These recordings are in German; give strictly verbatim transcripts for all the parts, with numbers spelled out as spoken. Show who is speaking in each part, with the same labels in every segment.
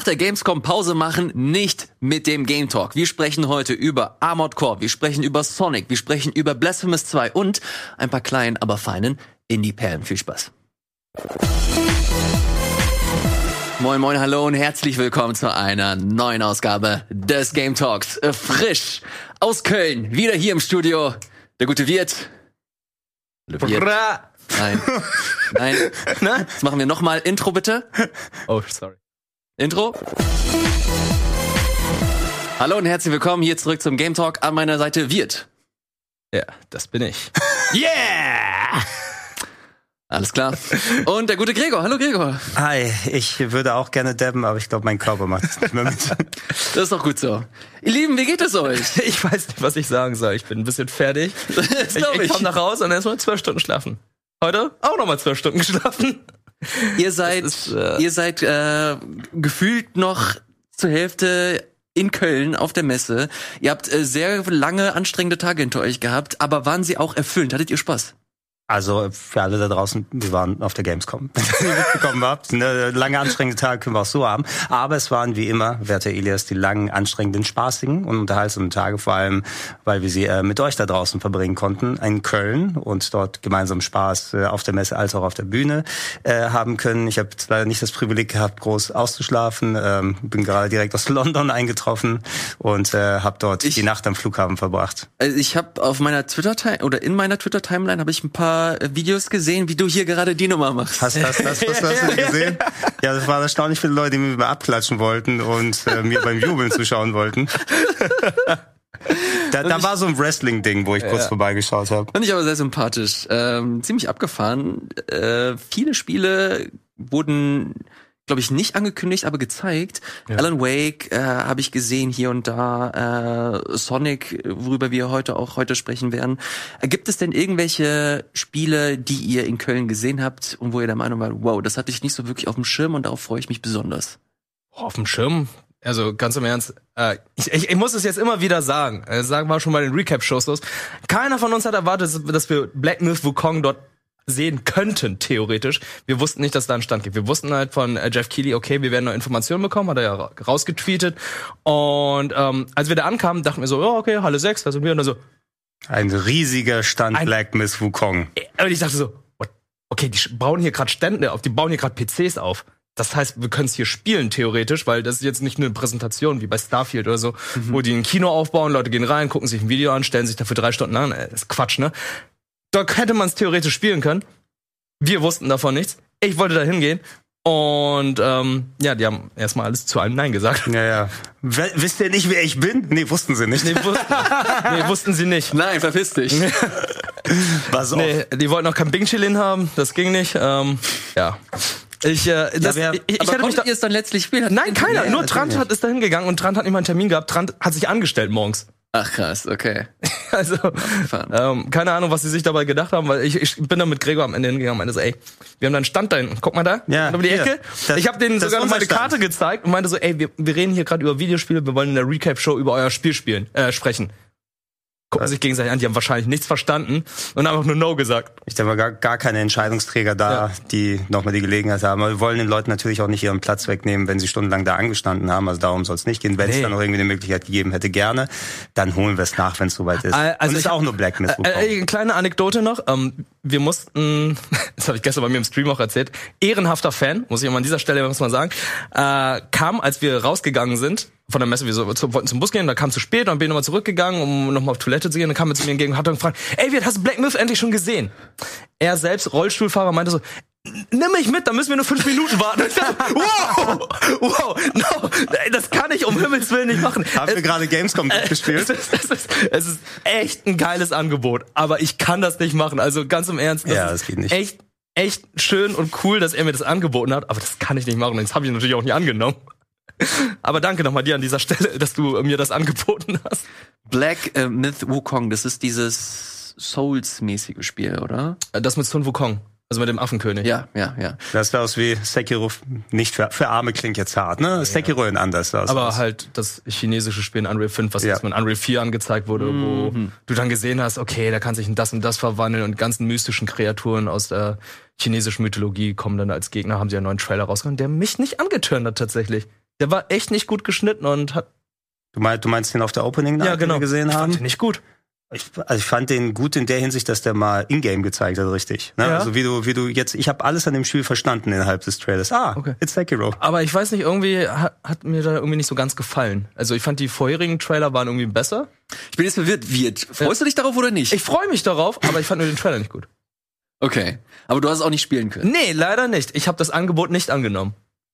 Speaker 1: der Gamescom Pause machen, nicht mit dem Game Talk. Wir sprechen heute über Armored Core, wir sprechen über Sonic, wir sprechen über Blasphemous zwei und ein paar kleinen, aber feinen Indie-Perlen. Viel Spaß. Moin, moin, hallo und herzlich willkommen zu einer neuen Ausgabe des Game Talks. Frisch aus Köln, wieder hier im Studio, der gute Wirt. Wirt. Nein, nein, nein. Jetzt machen wir nochmal Intro, bitte.
Speaker 2: Oh, sorry.
Speaker 1: Intro. Hallo und herzlich willkommen hier zurück zum Game Talk. An meiner Seite Wirt.
Speaker 2: Ja, das bin ich.
Speaker 1: Yeah! Alles klar. Und der gute Gregor. Hallo Gregor.
Speaker 3: Hi, ich würde auch gerne dabben, aber ich glaube, mein Körper macht es nicht mehr mit.
Speaker 1: Das ist doch gut so. Ihr Lieben, wie geht es euch?
Speaker 2: Ich weiß nicht, was ich sagen soll. Ich bin ein bisschen fertig.
Speaker 1: Das
Speaker 2: ich ich, ich komme nach Hause und erstmal zwölf Stunden schlafen. Heute auch nochmal zwölf Stunden geschlafen.
Speaker 1: Ihr seid, ist, äh, ihr seid äh, gefühlt noch zur Hälfte in Köln auf der Messe. Ihr habt äh, sehr lange, anstrengende Tage hinter euch gehabt, aber waren sie auch erfüllend? Hattet ihr Spaß?
Speaker 3: Also für alle da draußen, wir waren auf der Gamescom. Wenn ihr mitbekommen habt, eine lange anstrengende Tage können wir auch so haben. Aber es waren wie immer, werter Elias, die langen, anstrengenden, spaßigen und unterhaltsamen Tage, vor allem, weil wir sie äh, mit euch da draußen verbringen konnten, in Köln und dort gemeinsam Spaß äh, auf der Messe als auch auf der Bühne äh, haben können. Ich habe leider nicht das Privileg gehabt, groß auszuschlafen, ähm, bin gerade direkt aus London eingetroffen und äh, habe dort ich, die Nacht am Flughafen verbracht.
Speaker 1: Also ich habe auf meiner Twitter- oder in meiner Twitter-Timeline habe ich ein paar Videos gesehen, wie du hier gerade die Nummer machst.
Speaker 3: Hast, hast, hast, hast, hast du die gesehen? Ja, das waren erstaunlich viele Leute, die mir abklatschen wollten und äh, mir beim Jubeln zuschauen wollten. Da, da war so ein Wrestling-Ding, wo ich ja. kurz vorbeigeschaut habe.
Speaker 1: Fand ich aber sehr sympathisch. Ähm, ziemlich abgefahren. Äh, viele Spiele wurden, glaube ich, nicht angekündigt, aber gezeigt. Ja. Alan Wake äh, habe ich gesehen hier und da. Äh, Sonic, worüber wir heute auch heute sprechen werden. Äh, gibt es denn irgendwelche Spiele, die ihr in Köln gesehen habt und wo ihr der Meinung wart, wow, das hatte ich nicht so wirklich auf dem Schirm und darauf freue ich mich besonders?
Speaker 2: Oh, auf dem Schirm? Also ganz im Ernst, äh, ich, ich, ich muss es jetzt immer wieder sagen. Das sagen wir schon bei den Recap-Shows los. Keiner von uns hat erwartet, dass wir Black Myth Wukong dort sehen könnten, theoretisch. Wir wussten nicht, dass da einen Stand gibt. Wir wussten halt von äh, Jeff Keighley, okay, wir werden noch Informationen bekommen, hat er ja ra- rausgetweetet. Und ähm, als wir da ankamen, dachten wir so, ja, okay, Halle sechs, da sind wir. Und dann so,
Speaker 3: ein riesiger Stand ein, Black Myth Wukong.
Speaker 2: Und ich dachte so, what? Okay, die bauen hier gerade Stände auf, die bauen hier gerade P Cs auf. Das heißt, wir können es hier spielen, theoretisch, weil das ist jetzt nicht eine Präsentation wie bei Starfield oder so, mhm. wo die ein Kino aufbauen, Leute gehen rein, gucken sich ein Video an, stellen sich dafür drei Stunden an. Das ist Quatsch, ne? Da hätte man es theoretisch spielen können. Wir wussten davon nichts. Ich wollte da hingehen. Und ähm, ja, die haben erstmal alles zu allem Nein gesagt.
Speaker 3: Ja, ja. W- wisst ihr nicht, wer ich bin? Nee, wussten sie nicht.
Speaker 2: Nee, wussten, nee, wussten sie nicht.
Speaker 1: Nein, verpiss dich.
Speaker 3: Was
Speaker 2: nee, die wollten auch kein Bing Chillin haben. Das ging nicht. Ähm, ja. Ich, äh, das,
Speaker 1: ja,
Speaker 2: ich, ich
Speaker 1: aber
Speaker 2: hatte mich da,
Speaker 1: ihr es dann letztlich spielen?
Speaker 2: Nein, keiner.
Speaker 1: Ja,
Speaker 2: nur Trant hat, ist da hingegangen und Trant hat nicht mal einen Termin gehabt. Trant hat sich angestellt morgens.
Speaker 1: Ach krass, okay.
Speaker 2: Also, ähm, keine Ahnung, was sie sich dabei gedacht haben, weil ich, ich bin da mit Gregor am Ende hingegangen und meinte so, ey, wir haben da einen Stand da hinten, guck mal da,
Speaker 3: ja,
Speaker 2: über die
Speaker 3: hier.
Speaker 2: Ecke.
Speaker 3: Das,
Speaker 2: ich habe denen sogar noch meine Stand. Karte gezeigt und meinte so, ey, wir, wir reden hier gerade über Videospiele, wir wollen in der Recap-Show über euer Spiel spielen, äh, sprechen. Gucken sich gegenseitig an, die haben wahrscheinlich nichts verstanden und einfach nur No gesagt.
Speaker 3: Ich denke mal, gar, gar keine Entscheidungsträger da, ja. die nochmal die Gelegenheit haben. Aber wir wollen den Leuten natürlich auch nicht ihren Platz wegnehmen, wenn sie stundenlang da angestanden haben. Also darum soll es nicht gehen. Wenn es nee. dann noch irgendwie eine Möglichkeit gegeben hätte, gerne, dann holen wir es nach, wenn es soweit ist.
Speaker 2: Also
Speaker 3: und es ist auch nur Black Myth.
Speaker 2: Äh, äh, eine kleine Anekdote noch. Ähm, wir mussten, das habe ich gestern bei mir im Stream auch erzählt, ehrenhafter Fan, muss ich auch mal an dieser Stelle was mal sagen, äh, kam, als wir rausgegangen sind, von der Messe, wir so, wollten zum Bus gehen, da kam zu spät, dann bin ich nochmal zurückgegangen, um nochmal auf Toilette zu gehen, dann kam er zu mir entgegen und hat dann gefragt, ey, wie hast du Black Myth endlich schon gesehen? Er selbst, Rollstuhlfahrer, meinte so, nimm mich mit, da müssen wir nur fünf Minuten warten. Ich dachte, wow, wow, no, das kann ich um Himmels Willen nicht machen.
Speaker 3: Haben wir gerade Gamescom äh, gespielt?
Speaker 2: Es ist, es, ist, es ist echt ein geiles Angebot, aber ich kann das nicht machen, also ganz im Ernst, das,
Speaker 3: ja,
Speaker 2: das
Speaker 3: ist geht nicht.
Speaker 2: echt, echt schön und cool, dass er mir das angeboten hat, aber das kann ich nicht machen, das habe ich natürlich auch nicht angenommen. Aber danke nochmal dir an dieser Stelle, dass du mir das angeboten hast.
Speaker 1: Black äh, Myth Wukong, das ist dieses Souls-mäßige Spiel, oder?
Speaker 2: Das mit Sun Wukong, also mit dem Affenkönig.
Speaker 1: Ja, ja, ja.
Speaker 3: Das sah aus wie Sekiro, nicht für, für Arme klingt jetzt hart, ne? Ja. Sekiro in anders aus.
Speaker 2: Aber halt das chinesische Spiel in Unreal fünf, was ja. jetzt mit Unreal vier angezeigt wurde, mhm. wo du dann gesehen hast, okay, da kann sich in das und das verwandeln und ganzen mystischen Kreaturen aus der chinesischen Mythologie kommen dann als Gegner, haben sie einen neuen Trailer rausgehauen, der mich nicht angetörnt hat tatsächlich. Der war echt nicht gut geschnitten und hat...
Speaker 3: Du meinst, du meinst den auf der Opening Night,
Speaker 2: ja, genau.
Speaker 3: den wir gesehen
Speaker 2: ich
Speaker 3: haben?
Speaker 2: Fand den nicht gut.
Speaker 3: Ich, also ich fand den gut in der Hinsicht, dass der mal in-game gezeigt hat, richtig. Ne?
Speaker 2: Ja.
Speaker 3: Also wie du, wie du jetzt, ich habe alles an dem Spiel verstanden innerhalb des Trailers. Ah,
Speaker 2: okay.
Speaker 3: It's Sekiro.
Speaker 2: Aber ich weiß nicht, irgendwie hat, hat mir da irgendwie nicht so ganz gefallen. Also ich fand die vorherigen Trailer waren irgendwie besser.
Speaker 1: Ich bin jetzt verwirrt. Wird. Freust ja. du dich darauf oder nicht?
Speaker 2: Ich freue mich darauf, aber ich fand nur den Trailer nicht gut.
Speaker 1: Okay. Aber du hast es auch nicht spielen können.
Speaker 2: Nee, leider nicht. Ich habe das Angebot nicht angenommen.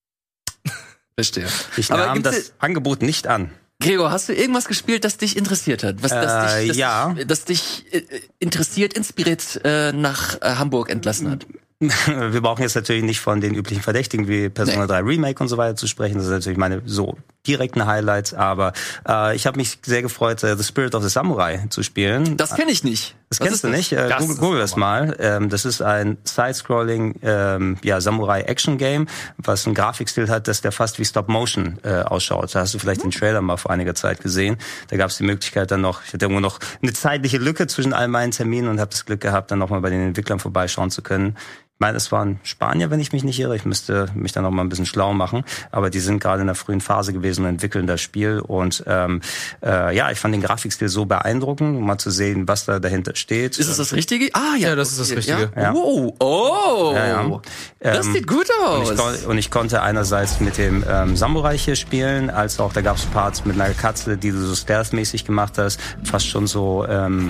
Speaker 1: Verstehe.
Speaker 3: Ich
Speaker 1: aber
Speaker 3: nahm das Angebot nicht an.
Speaker 1: Gregor, hast du irgendwas gespielt, das dich interessiert hat? Was, das
Speaker 3: äh,
Speaker 1: dich, das
Speaker 3: ja.
Speaker 1: dich, das dich äh, interessiert, inspiriert äh, nach äh, Hamburg entlassen hat?
Speaker 3: Wir brauchen jetzt natürlich nicht von den üblichen Verdächtigen wie Persona nee. drei Remake und so weiter zu sprechen. Das ist natürlich meine so direkten Highlights. Aber äh, ich habe mich sehr gefreut, uh, The Spirit of the Samurai zu spielen.
Speaker 1: Das kenne ich nicht.
Speaker 3: Das Was kennst du nicht? Äh, Google, Google das mal. Ähm, das ist ein Side-Scrolling ähm, ja, Samurai-Action-Game, was einen Grafikstil hat, dass der fast wie Stop-Motion äh, ausschaut. Da hast du vielleicht mhm. den Trailer mal vor einiger Zeit gesehen. Da gab es die Möglichkeit dann noch, ich hatte irgendwo noch eine zeitliche Lücke zwischen all meinen Terminen und habe das Glück gehabt, dann nochmal bei den Entwicklern vorbeischauen zu können. Ich meine, es waren Spanier, wenn ich mich nicht irre. Ich müsste mich da noch mal ein bisschen schlau machen. Aber die sind gerade in der frühen Phase gewesen und entwickeln das Spiel. Und ähm, äh, ja, ich fand den Grafikstil so beeindruckend, um mal zu sehen, was da dahinter steht.
Speaker 1: Ist es das Richtige? Ah, ja.
Speaker 2: Ja, das ist das Richtige.
Speaker 1: Ja? Ja. Wow. Oh,
Speaker 3: ja, ja.
Speaker 1: Das
Speaker 3: ähm,
Speaker 1: sieht gut aus.
Speaker 3: Und ich, und ich konnte einerseits mit dem ähm, Samurai hier spielen, als auch, da gab es Parts mit einer Katze, die du so stealth-mäßig gemacht hast. Fast schon so ähm,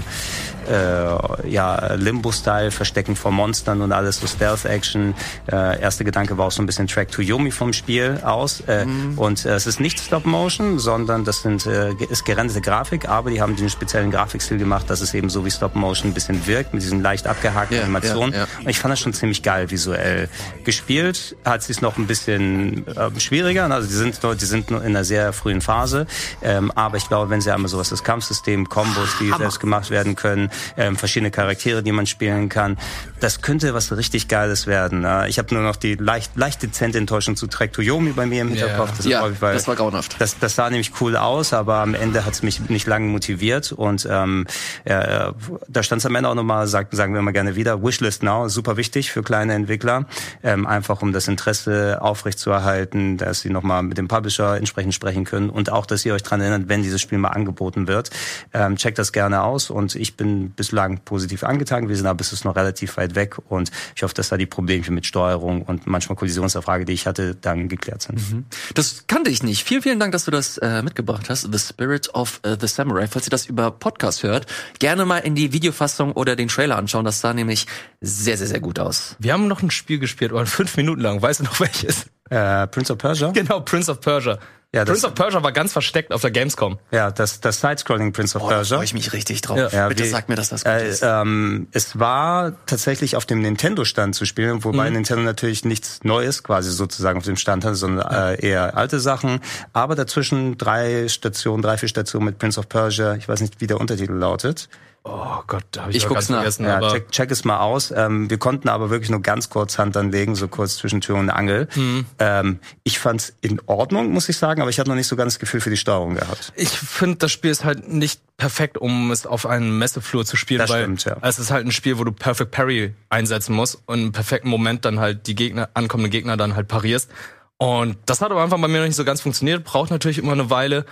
Speaker 3: äh, ja, Limbo-Style, Verstecken vor Monstern und alles, so Stealth-Action. Äh, erster Gedanke war auch so ein bisschen Track to Yomi vom Spiel aus. Äh, mhm. Und äh, es ist nicht Stop-Motion, sondern das sind äh, ist gerenderte Grafik, aber die haben den speziellen Grafikstil gemacht, dass es eben so wie Stop-Motion ein bisschen wirkt, mit diesen leicht abgehackten yeah, Animationen. Yeah, yeah. Und ich fand das schon ziemlich geil visuell. Gespielt hat sie es noch ein bisschen äh, schwieriger, also die sind noch, die sind noch in einer sehr frühen Phase, ähm, aber ich glaube, wenn sie einmal sowas, das Kampfsystem, Kombos, die Hammer. selbst gemacht werden können, ähm, verschiedene Charaktere, die man spielen kann, das könnte was richtig Geiles werden. Äh, ich habe nur noch die leicht, leicht dezente Enttäuschung zu Track to Yomi bei mir im Hinterkopf.
Speaker 1: Yeah. Das, ja, häufig, weil das war grauenhaft.
Speaker 3: Das, das sah nämlich cool aus, aber am Ende hat es mich nicht lange motiviert und ähm, äh, da stand es am Ende auch nochmal, sagen, sagen wir mal gerne wieder, Wishlist Now, super wichtig für kleine Entwickler, ähm, einfach um das Interesse aufrechtzuerhalten, dass sie nochmal mit dem Publisher entsprechend sprechen können und auch, dass ihr euch dran erinnert, wenn dieses Spiel mal angeboten wird. Ähm, checkt das gerne aus und ich bin bislang positiv angetan gewesen, aber es ist noch relativ weit weg und ich hoffe, dass da die Probleme mit Steuerung und manchmal Kollisionserfrage, die ich hatte, dann geklärt sind.
Speaker 1: Mhm. Das kannte ich nicht. Vielen, vielen Dank, dass du das äh, mitgebracht hast. The Spirit of uh, the Samurai. Falls ihr das über Podcast hört, gerne mal in die Videofassung oder den Trailer anschauen. Das sah nämlich sehr, sehr, sehr gut aus.
Speaker 2: Wir haben noch ein Spiel gespielt, oder fünf Minuten lang. Weißt du noch welches?
Speaker 3: Äh, Prince of Persia?
Speaker 2: Genau, Prince of Persia. Ja, Prince of Persia war ganz versteckt auf der Gamescom.
Speaker 3: Ja, das, das Side-Scrolling Prince of
Speaker 1: oh,
Speaker 3: Persia.
Speaker 1: Da freue ich mich richtig drauf.
Speaker 3: Ja. Ja,
Speaker 1: Bitte
Speaker 3: wie,
Speaker 1: sag mir, dass das gut
Speaker 3: äh,
Speaker 1: ist.
Speaker 3: Ähm, es war tatsächlich auf dem Nintendo-Stand zu spielen, wobei mhm. Nintendo natürlich nichts Neues quasi sozusagen auf dem Stand hatte, sondern äh, eher alte Sachen. Aber dazwischen drei Stationen, drei, vier Stationen mit Prince of Persia. Ich weiß nicht, wie der Untertitel lautet.
Speaker 2: Oh Gott, da habe ich,
Speaker 1: ich guck's nach.
Speaker 2: vergessen.
Speaker 3: Ja,
Speaker 2: aber
Speaker 3: check, check es mal aus. Ähm, wir konnten aber wirklich nur ganz kurz Hand anlegen, so kurz zwischen Tür und Angel. Mhm. Ähm, ich fand's in Ordnung, muss ich sagen, aber ich habe noch nicht so ganz das Gefühl für die Steuerung gehabt.
Speaker 2: Ich finde, das Spiel ist halt nicht perfekt, um es auf einem Messeflur zu spielen,
Speaker 3: das
Speaker 2: weil
Speaker 3: stimmt, ja.
Speaker 2: es ist halt ein Spiel, wo du Perfect Parry einsetzen musst und im perfekten Moment dann halt die Gegner, ankommenden Gegner dann halt parierst. Und das hat aber einfach bei mir noch nicht so ganz funktioniert. Braucht natürlich immer eine Weile.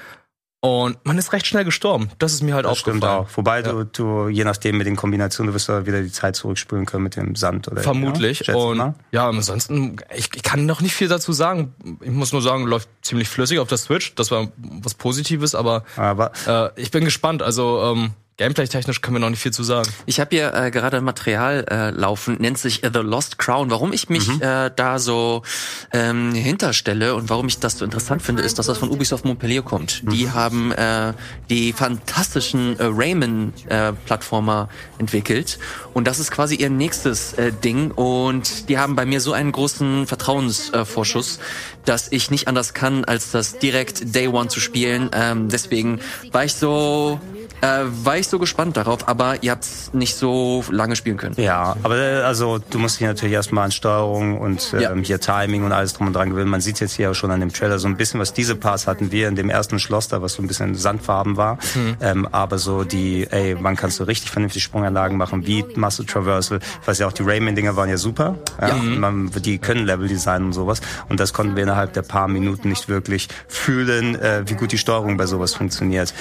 Speaker 2: Und man ist recht schnell gestorben. Das ist mir halt
Speaker 3: das
Speaker 2: aufgefallen.
Speaker 3: Stimmt auch. Wobei
Speaker 2: ja.
Speaker 3: du, du, je nachdem mit den Kombinationen, du wirst da wieder die Zeit zurückspülen können mit dem Sand oder
Speaker 2: vermutlich.
Speaker 3: Ja,
Speaker 2: und
Speaker 3: mal.
Speaker 2: ja, ansonsten, ich, ich kann noch nicht viel dazu sagen. Ich muss nur sagen, läuft ziemlich flüssig auf der Switch. Das war was Positives, aber, aber äh, ich bin gespannt. Also ähm, Gameplay-technisch können wir noch nicht viel zu sagen.
Speaker 1: Ich habe hier äh, gerade Material äh, laufen, nennt sich äh, The Lost Crown. Warum ich mich mhm. äh, da so ähm, hinterstelle und warum ich das so interessant finde, ist, dass das von Ubisoft Montpellier kommt. Mhm. Die haben äh, die fantastischen äh, Rayman-Plattformer äh, entwickelt und das ist quasi ihr nächstes äh, Ding und die haben bei mir so einen großen Vertrauensvorschuss, äh, dass ich nicht anders kann, als das direkt Day One zu spielen. Ähm, deswegen war ich so äh, war ich so gespannt darauf, aber ihr habt's nicht so lange spielen können.
Speaker 3: Ja, aber also du musst dich natürlich erstmal an Steuerung und ähm, ja. hier Timing und alles drum und dran gewöhnen. Man sieht jetzt hier auch schon an dem Trailer so ein bisschen, was diese Parts hatten wir in dem ersten Schloss da, was so ein bisschen Sandfarben war. Mhm. Ähm, aber so die, ey, wann kannst du richtig vernünftig Sprunganlagen machen, wie Muscle Traversal, ich weiß ja auch, die Rayman-Dinger waren ja super. Ja. Ja. Man, die können Level-Design und sowas. Und das konnten wir innerhalb der paar Minuten nicht wirklich fühlen, äh, wie gut die Steuerung bei sowas funktioniert.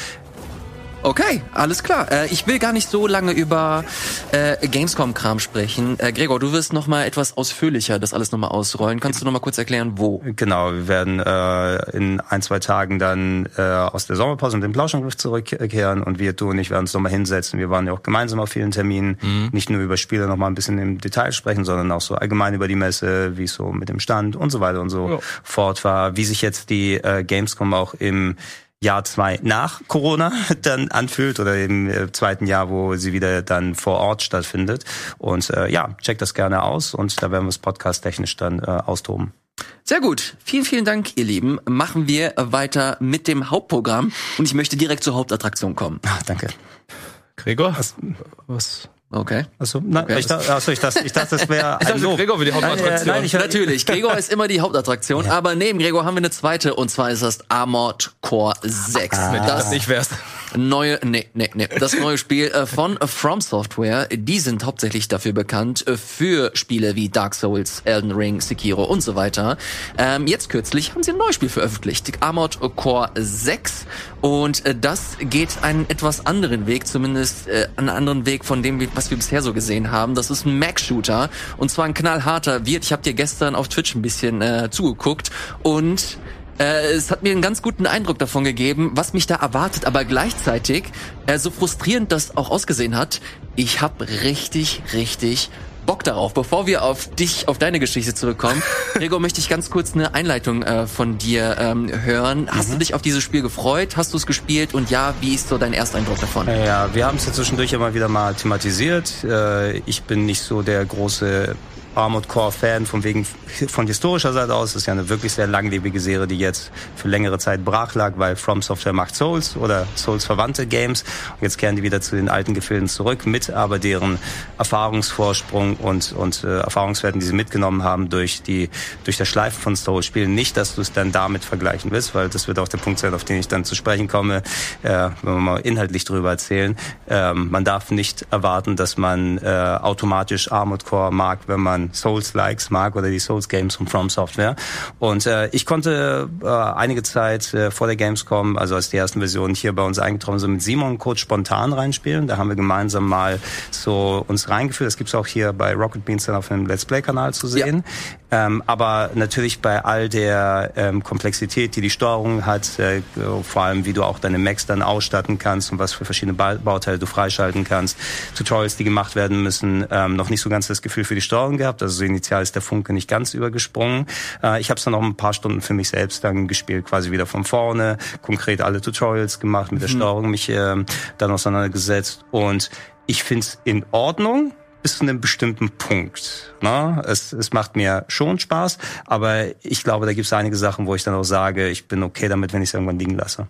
Speaker 1: Okay, alles klar. Äh, ich will gar nicht so lange über äh, Gamescom-Kram sprechen. Äh, Gregor, du wirst noch mal etwas ausführlicher das alles noch mal ausrollen. Kannst du noch mal kurz erklären, wo?
Speaker 3: Genau, wir werden äh, in ein, zwei Tagen dann äh, aus der Sommerpause mit dem Plauschangriff zurückkehren und wir, du und ich, werden uns noch mal hinsetzen. Wir waren ja auch gemeinsam auf vielen Terminen, mhm. nicht nur über Spiele noch mal ein bisschen im Detail sprechen, sondern auch so allgemein über die Messe, wie es so mit dem Stand und so weiter und so ja. fort war, wie sich jetzt die äh, Gamescom auch im Jahr zwei nach Corona dann anfühlt oder im äh, zweiten Jahr, wo sie wieder dann vor Ort stattfindet. Und äh, ja, checkt das gerne aus und da werden wir es podcast-technisch dann äh, austoben.
Speaker 1: Sehr gut. Vielen, vielen Dank, ihr Lieben. Machen wir weiter mit dem Hauptprogramm und ich möchte direkt zur Hauptattraktion kommen.
Speaker 3: Ach, danke.
Speaker 2: Gregor? Was? was?
Speaker 1: Okay.
Speaker 3: Achso, na, okay. ich, da, achso ich, dachte, ich dachte, das wäre ein Lob.
Speaker 2: Gregor wie die Hauptattraktion.
Speaker 1: Nein, ich, natürlich, Gregor ist immer die Hauptattraktion, ja. aber neben Gregor haben wir eine zweite und zwar ist das Armored Core sechs.
Speaker 2: Ah. Wenn das nicht wär's.
Speaker 1: Neue, nee, nee, nee, das neue Spiel äh, von From Software. Die sind hauptsächlich dafür bekannt äh, für Spiele wie Dark Souls, Elden Ring, Sekiro und so weiter. Ähm, jetzt kürzlich haben sie ein neues Spiel veröffentlicht, Armored Core sechs. Und äh, das geht einen etwas anderen Weg, zumindest äh, einen anderen Weg von dem, was wir bisher so gesehen haben. Das ist ein Mac-Shooter und zwar ein knallharter Wirt. Ich habe dir gestern auf Twitch ein bisschen äh, zugeguckt und Äh, es hat mir einen ganz guten Eindruck davon gegeben, was mich da erwartet, aber gleichzeitig, äh, so frustrierend das auch ausgesehen hat, ich habe richtig, richtig Bock darauf. Bevor wir auf dich, auf deine Geschichte zurückkommen, Gregor, möchte ich ganz kurz eine Einleitung äh, von dir ähm, hören. Hast mhm. du dich auf dieses Spiel gefreut? Hast du es gespielt? Und ja, wie ist so dein Ersteindruck davon?
Speaker 3: Ja, wir haben es ja zwischendurch immer wieder mal thematisiert. Äh, ich bin nicht so der große Armored Core Fan von wegen von historischer Seite aus. Das ist ja eine wirklich sehr langlebige Serie, die jetzt für längere Zeit brach lag, weil From Software macht Souls oder Souls verwandte Games. Und jetzt kehren die wieder zu den alten Gefilden zurück, mit aber deren Erfahrungsvorsprung und und äh, Erfahrungswerten, die sie mitgenommen haben durch die durch das Schleifen von Souls-Spielen. Nicht, dass du es dann damit vergleichen willst, weil das wird auch der Punkt sein, auf den ich dann zu sprechen komme, äh, wenn wir mal inhaltlich drüber erzählen. Ähm, man darf nicht erwarten, dass man äh, automatisch Armored Core mag, wenn man Souls-Likes mag oder die Souls-Games von From Software. Und äh, ich konnte äh, einige Zeit äh, vor der Gamescom, also als die ersten Versionen hier bei uns eingetroffen sind, mit Simon kurz spontan reinspielen. Da haben wir gemeinsam mal so uns reingeführt. Das gibt's auch hier bei Rocket Beans dann auf dem Let's Play-Kanal zu sehen. Ja. Ähm, aber natürlich bei all der ähm, Komplexität, die die Steuerung hat, äh, vor allem wie du auch deine Macs dann ausstatten kannst und was für verschiedene ba- Bauteile du freischalten kannst, Tutorials, die gemacht werden müssen, ähm, noch nicht so ganz das Gefühl für die Steuerung gehabt. Also so initial ist der Funke nicht ganz übergesprungen. Äh, ich habe es dann noch ein paar Stunden für mich selbst dann gespielt, quasi wieder von vorne, konkret alle Tutorials gemacht, mit der mhm. Steuerung mich äh, dann auseinandergesetzt und ich finde es in Ordnung bis zu einem bestimmten Punkt. Ne? Es, es macht mir schon Spaß, aber ich glaube, da gibt es einige Sachen, wo ich dann auch sage, ich bin okay damit, wenn ich es irgendwann liegen lasse.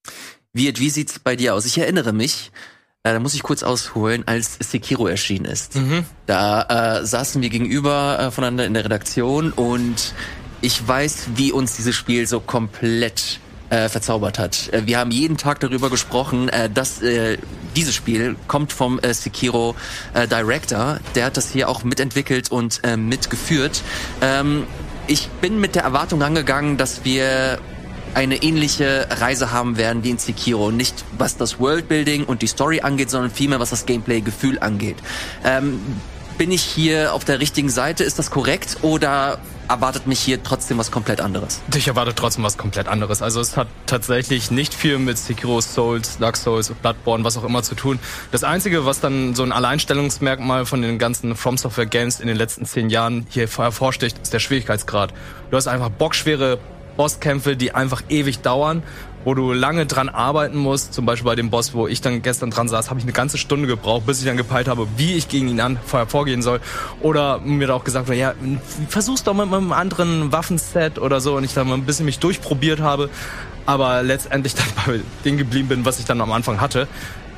Speaker 1: Wie, wie sieht's bei dir aus? Ich erinnere mich, äh, da muss ich kurz ausholen, als Sekiro erschienen ist. Mhm. Da äh, saßen wir gegenüber äh, voneinander in der Redaktion und ich weiß, wie uns dieses Spiel so komplett Äh, verzaubert hat. Äh, wir haben jeden Tag darüber gesprochen, äh, dass äh, dieses Spiel kommt vom äh, Sekiro äh, Director. Der hat das hier auch mitentwickelt und äh, mitgeführt. Ähm, ich bin mit der Erwartung rangegangen, dass wir eine ähnliche Reise haben werden wie in Sekiro. Nicht was das Worldbuilding und die Story angeht, sondern vielmehr was das Gameplay-Gefühl angeht. Ähm, bin ich hier auf der richtigen Seite? Ist das korrekt? Oder erwartet mich hier trotzdem was komplett anderes?
Speaker 2: Ich erwarte trotzdem was komplett anderes. Also es hat tatsächlich nicht viel mit Sekiro, Souls, Dark Souls, Bloodborne, was auch immer zu tun. Das Einzige, was dann so ein Alleinstellungsmerkmal von den ganzen From Software Games in den letzten zehn Jahren hier hervorsticht, ist der Schwierigkeitsgrad. Du hast einfach bockschwere Bosskämpfe, die einfach ewig dauern, wo du lange dran arbeiten musst. Zum Beispiel bei dem Boss, wo ich dann gestern dran saß, habe ich eine ganze Stunde gebraucht, bis ich dann gepeilt habe, wie ich gegen ihn an vorgehen soll. Oder mir da auch gesagt wurde, ja, versuch's doch mal mit einem anderen Waffenset oder so. Und ich dann mal ein bisschen mich durchprobiert habe, aber letztendlich dann bei dem geblieben bin, was ich dann am Anfang hatte.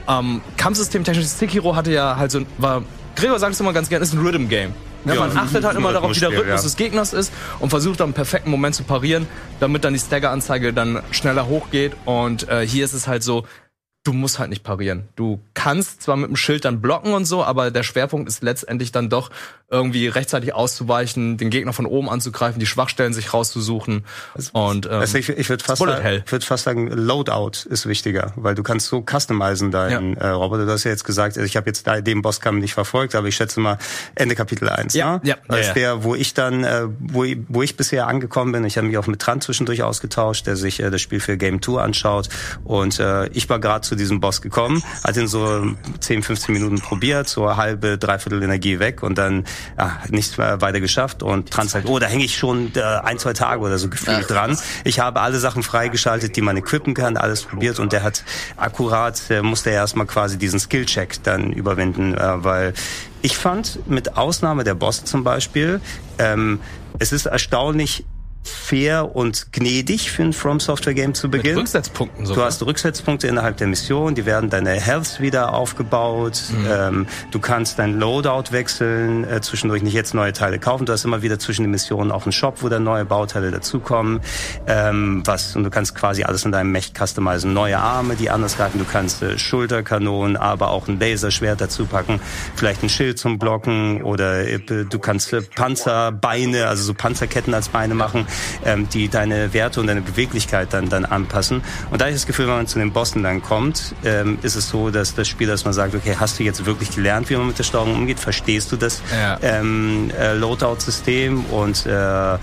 Speaker 2: Ähm, Kampfsystem technisch, Sekiro hatte ja halt so, war, Gregor sagt es immer ganz gerne, ist ein Rhythm-Game. Ja, man achtet halt immer darauf, wie der Rhythmus ja. des Gegners ist und versucht dann einen perfekten Moment zu parieren, damit dann die Stagger-Anzeige dann schneller hochgeht. Und äh, hier ist es halt so, du musst halt nicht parieren. Du kannst zwar mit dem Schild dann blocken und so, aber der Schwerpunkt ist letztendlich dann doch irgendwie rechtzeitig auszuweichen, den Gegner von oben anzugreifen, die Schwachstellen sich rauszusuchen. Und ähm,
Speaker 3: also ich, ich würde fast, sagen, würd fast sagen, Loadout ist wichtiger, weil du kannst so customizen deinen ja. äh, Roboter. Du hast ja jetzt gesagt, ich habe jetzt da den Bosskampf nicht verfolgt, aber ich schätze mal Ende Kapitel eins.
Speaker 2: Ja,
Speaker 3: ne?
Speaker 2: ja.
Speaker 3: Das ist
Speaker 2: ja,
Speaker 3: der, wo ich dann, äh, wo, ich, wo ich bisher angekommen bin. Ich habe mich auch mit Tran zwischendurch ausgetauscht, der sich äh, das Spiel für Game Tour anschaut. Und äh, ich war gerade zu diesem Boss gekommen, hat ihn so zehn, fünfzehn Minuten probiert, so eine halbe, dreiviertel Energie weg und dann ja, nichts mehr weiter geschafft. Und Tran sagt, oh, da hänge ich schon äh, ein, zwei Tage oder so gefühlt Ach, dran. Ich habe alle Sachen freigeschaltet, die man equippen kann, alles probiert und der hat akkurat, äh, musste er erstmal quasi diesen Skill-Check dann überwinden, äh, weil ich fand, mit Ausnahme der Bosse zum Beispiel, ähm, es ist erstaunlich fair und gnädig für ein From Software Game zu Beginn.
Speaker 2: Mit Rücksetzpunkten sogar.
Speaker 3: Du hast Rücksetzpunkte innerhalb der Mission, die werden deine Health wieder aufgebaut, mhm. ähm, du kannst dein Loadout wechseln, äh, zwischendurch nicht jetzt neue Teile kaufen, du hast immer wieder zwischen den Missionen auch einen Shop, wo dann neue Bauteile dazukommen, ähm, was, und du kannst quasi alles in deinem Mech customizen, neue Arme, die anders greifen, du kannst äh, Schulterkanonen, aber auch ein Laserschwert dazu packen, vielleicht ein Schild zum Blocken oder äh, du kannst äh, Panzerbeine, also so Panzerketten als Beine machen, Ähm, die deine Werte und deine Beweglichkeit dann dann anpassen. Und da habe ich das Gefühl, wenn man zu den Bossen dann kommt, ähm, ist es so, dass das Spiel, dass man sagt, okay, hast du jetzt wirklich gelernt, wie man mit der Steuerung umgeht? Verstehst du das ja. ähm, äh, Loadout-System und äh,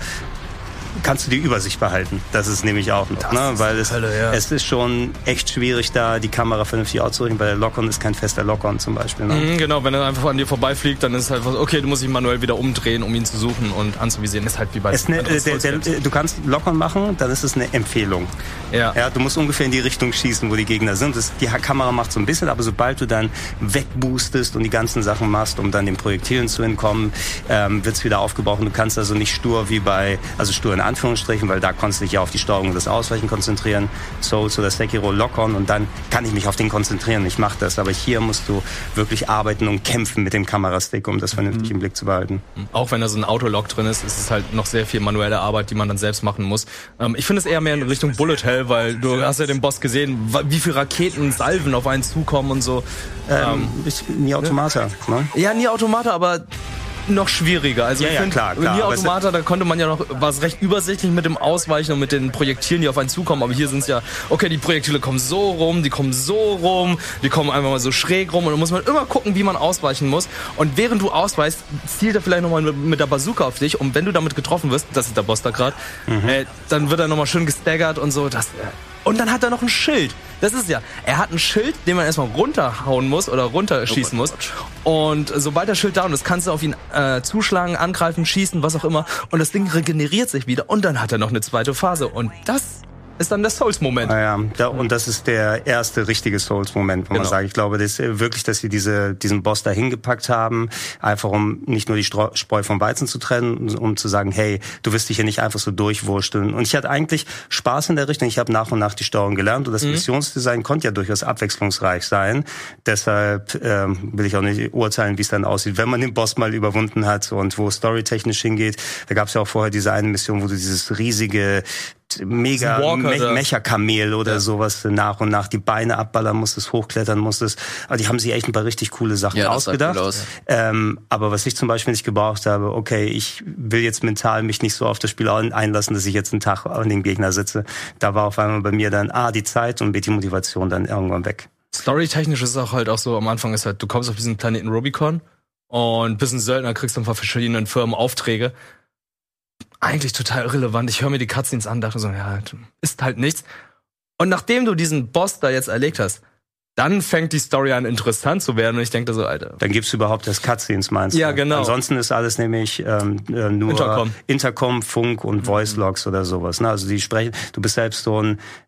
Speaker 3: kannst du die Übersicht behalten? Das ist nämlich auch noch, ne? Weil es, Hölle, ja. es ist schon echt schwierig, da die Kamera vernünftig auszurichten, weil der Lock-on ist kein fester Lock-on zum Beispiel. Ne?
Speaker 2: Mhm, genau, wenn er einfach an dir vorbeifliegt, dann ist es halt okay, du musst dich manuell wieder umdrehen, um ihn zu suchen und anzuvisieren. Das ist halt wie bei
Speaker 3: ne, der, der, Du kannst Lock-on machen, dann ist es eine Empfehlung.
Speaker 2: Ja.
Speaker 3: Ja, du musst ungefähr in die Richtung schießen, wo die Gegner sind. Das, die Kamera macht so ein bisschen, aber sobald du dann wegboostest und die ganzen Sachen machst, um dann den Projektilen zu entkommen, ähm, wird es wieder aufgebraucht. Du kannst also nicht stur wie bei, also stur in Anführungsstrichen, weil da konntest du dich ja auf die Steuerung und das Ausweichen konzentrieren. Souls oder Sekiro Lock-on und dann kann ich mich auf den konzentrieren. Ich mache das. Aber hier musst du wirklich arbeiten und kämpfen mit dem Kamerastick, um das vernünftig mhm. im Blick zu behalten.
Speaker 2: Auch wenn da so ein Autolock drin ist, ist es halt noch sehr viel manuelle Arbeit, die man dann selbst machen muss. Ähm, ich finde es eher mehr in Richtung Bullet Hell, weil du hast ja den Boss gesehen, wie viele Raketen, Salven auf einen zukommen und so.
Speaker 3: Ähm, ich, Nier Automata, ne?
Speaker 2: Ja, Nier Automata, aber noch schwieriger. Also
Speaker 3: ja,
Speaker 2: ich
Speaker 3: ja,
Speaker 2: finde,
Speaker 3: klar, klar.
Speaker 2: Nier Automata, da konnte man ja noch, war es recht übersichtlich mit dem Ausweichen und mit den Projektilen, die auf einen zukommen. Aber hier sind es ja, okay, die Projektile kommen so rum, die kommen so rum, die kommen einfach mal so schräg rum und dann muss man immer gucken, wie man ausweichen muss. Und während du ausweichst, zielt er vielleicht nochmal mit, mit der Bazooka auf dich und wenn du damit getroffen wirst, das ist der Boss da gerade, mhm. äh, dann wird er nochmal schön gestaggert und so. Das, äh, und dann hat er noch ein Schild. Das ist ja, er hat ein Schild, den man erstmal runterhauen muss oder runterschießen oh muss. Und sobald der Schild down ist, kannst du auf ihn äh, zuschlagen, angreifen, schießen, was auch immer. Und das Ding regeneriert sich wieder. Und dann hat er noch eine zweite Phase. Und das ist dann der Souls-Moment.
Speaker 3: Ah ja, da, und das ist der erste richtige Souls-Moment, wo genau. man sagt, ich glaube, das ist wirklich, dass sie diese, diesen Boss da hingepackt haben, einfach um nicht nur die Streu, Spreu vom Weizen zu trennen, um zu sagen, hey, du wirst dich hier nicht einfach so durchwursteln. Und ich hatte eigentlich Spaß in der Richtung. Ich habe nach und nach die Steuerung gelernt und das mhm. Missionsdesign konnte ja durchaus abwechslungsreich sein. Deshalb ähm, will ich auch nicht urteilen, wie es dann aussieht, wenn man den Boss mal überwunden hat und wo es storytechnisch hingeht. Da gab es ja auch vorher diese eine Mission, wo du dieses riesige mega Me- Mecha-Kamel oder ja. sowas nach und nach die Beine abballern musstest, hochklettern musstest. Aber die haben sich echt ein paar richtig coole Sachen ja, ausgedacht. Cool aus. ähm, aber was ich zum Beispiel nicht gebraucht habe, okay, ich will jetzt mental mich nicht so auf das Spiel einlassen, dass ich jetzt einen Tag an dem Gegner sitze. Da war auf einmal bei mir dann A, die Zeit und B, die Motivation dann irgendwann weg.
Speaker 2: Storytechnisch ist es auch halt auch so, am Anfang ist halt, du kommst auf diesen Planeten Rubicon und bist ein Söldner, kriegst dann von verschiedenen Firmen Aufträge. Eigentlich total irrelevant. Ich höre mir die Cutscenes an, dachte so, ja, ist halt nichts. Und nachdem du diesen Boss da jetzt erlegt hast, dann fängt die Story an interessant zu werden und ich denke so, Alter.
Speaker 3: Dann gibt's überhaupt das Cutscenes, meinst du?
Speaker 2: Ja, genau.
Speaker 3: Ansonsten ist alles nämlich ähm, nur
Speaker 2: Intercom,
Speaker 3: Intercom Funk und Voice Logs mhm. oder sowas. Ne? Also die sprechen, du bist selbst so ein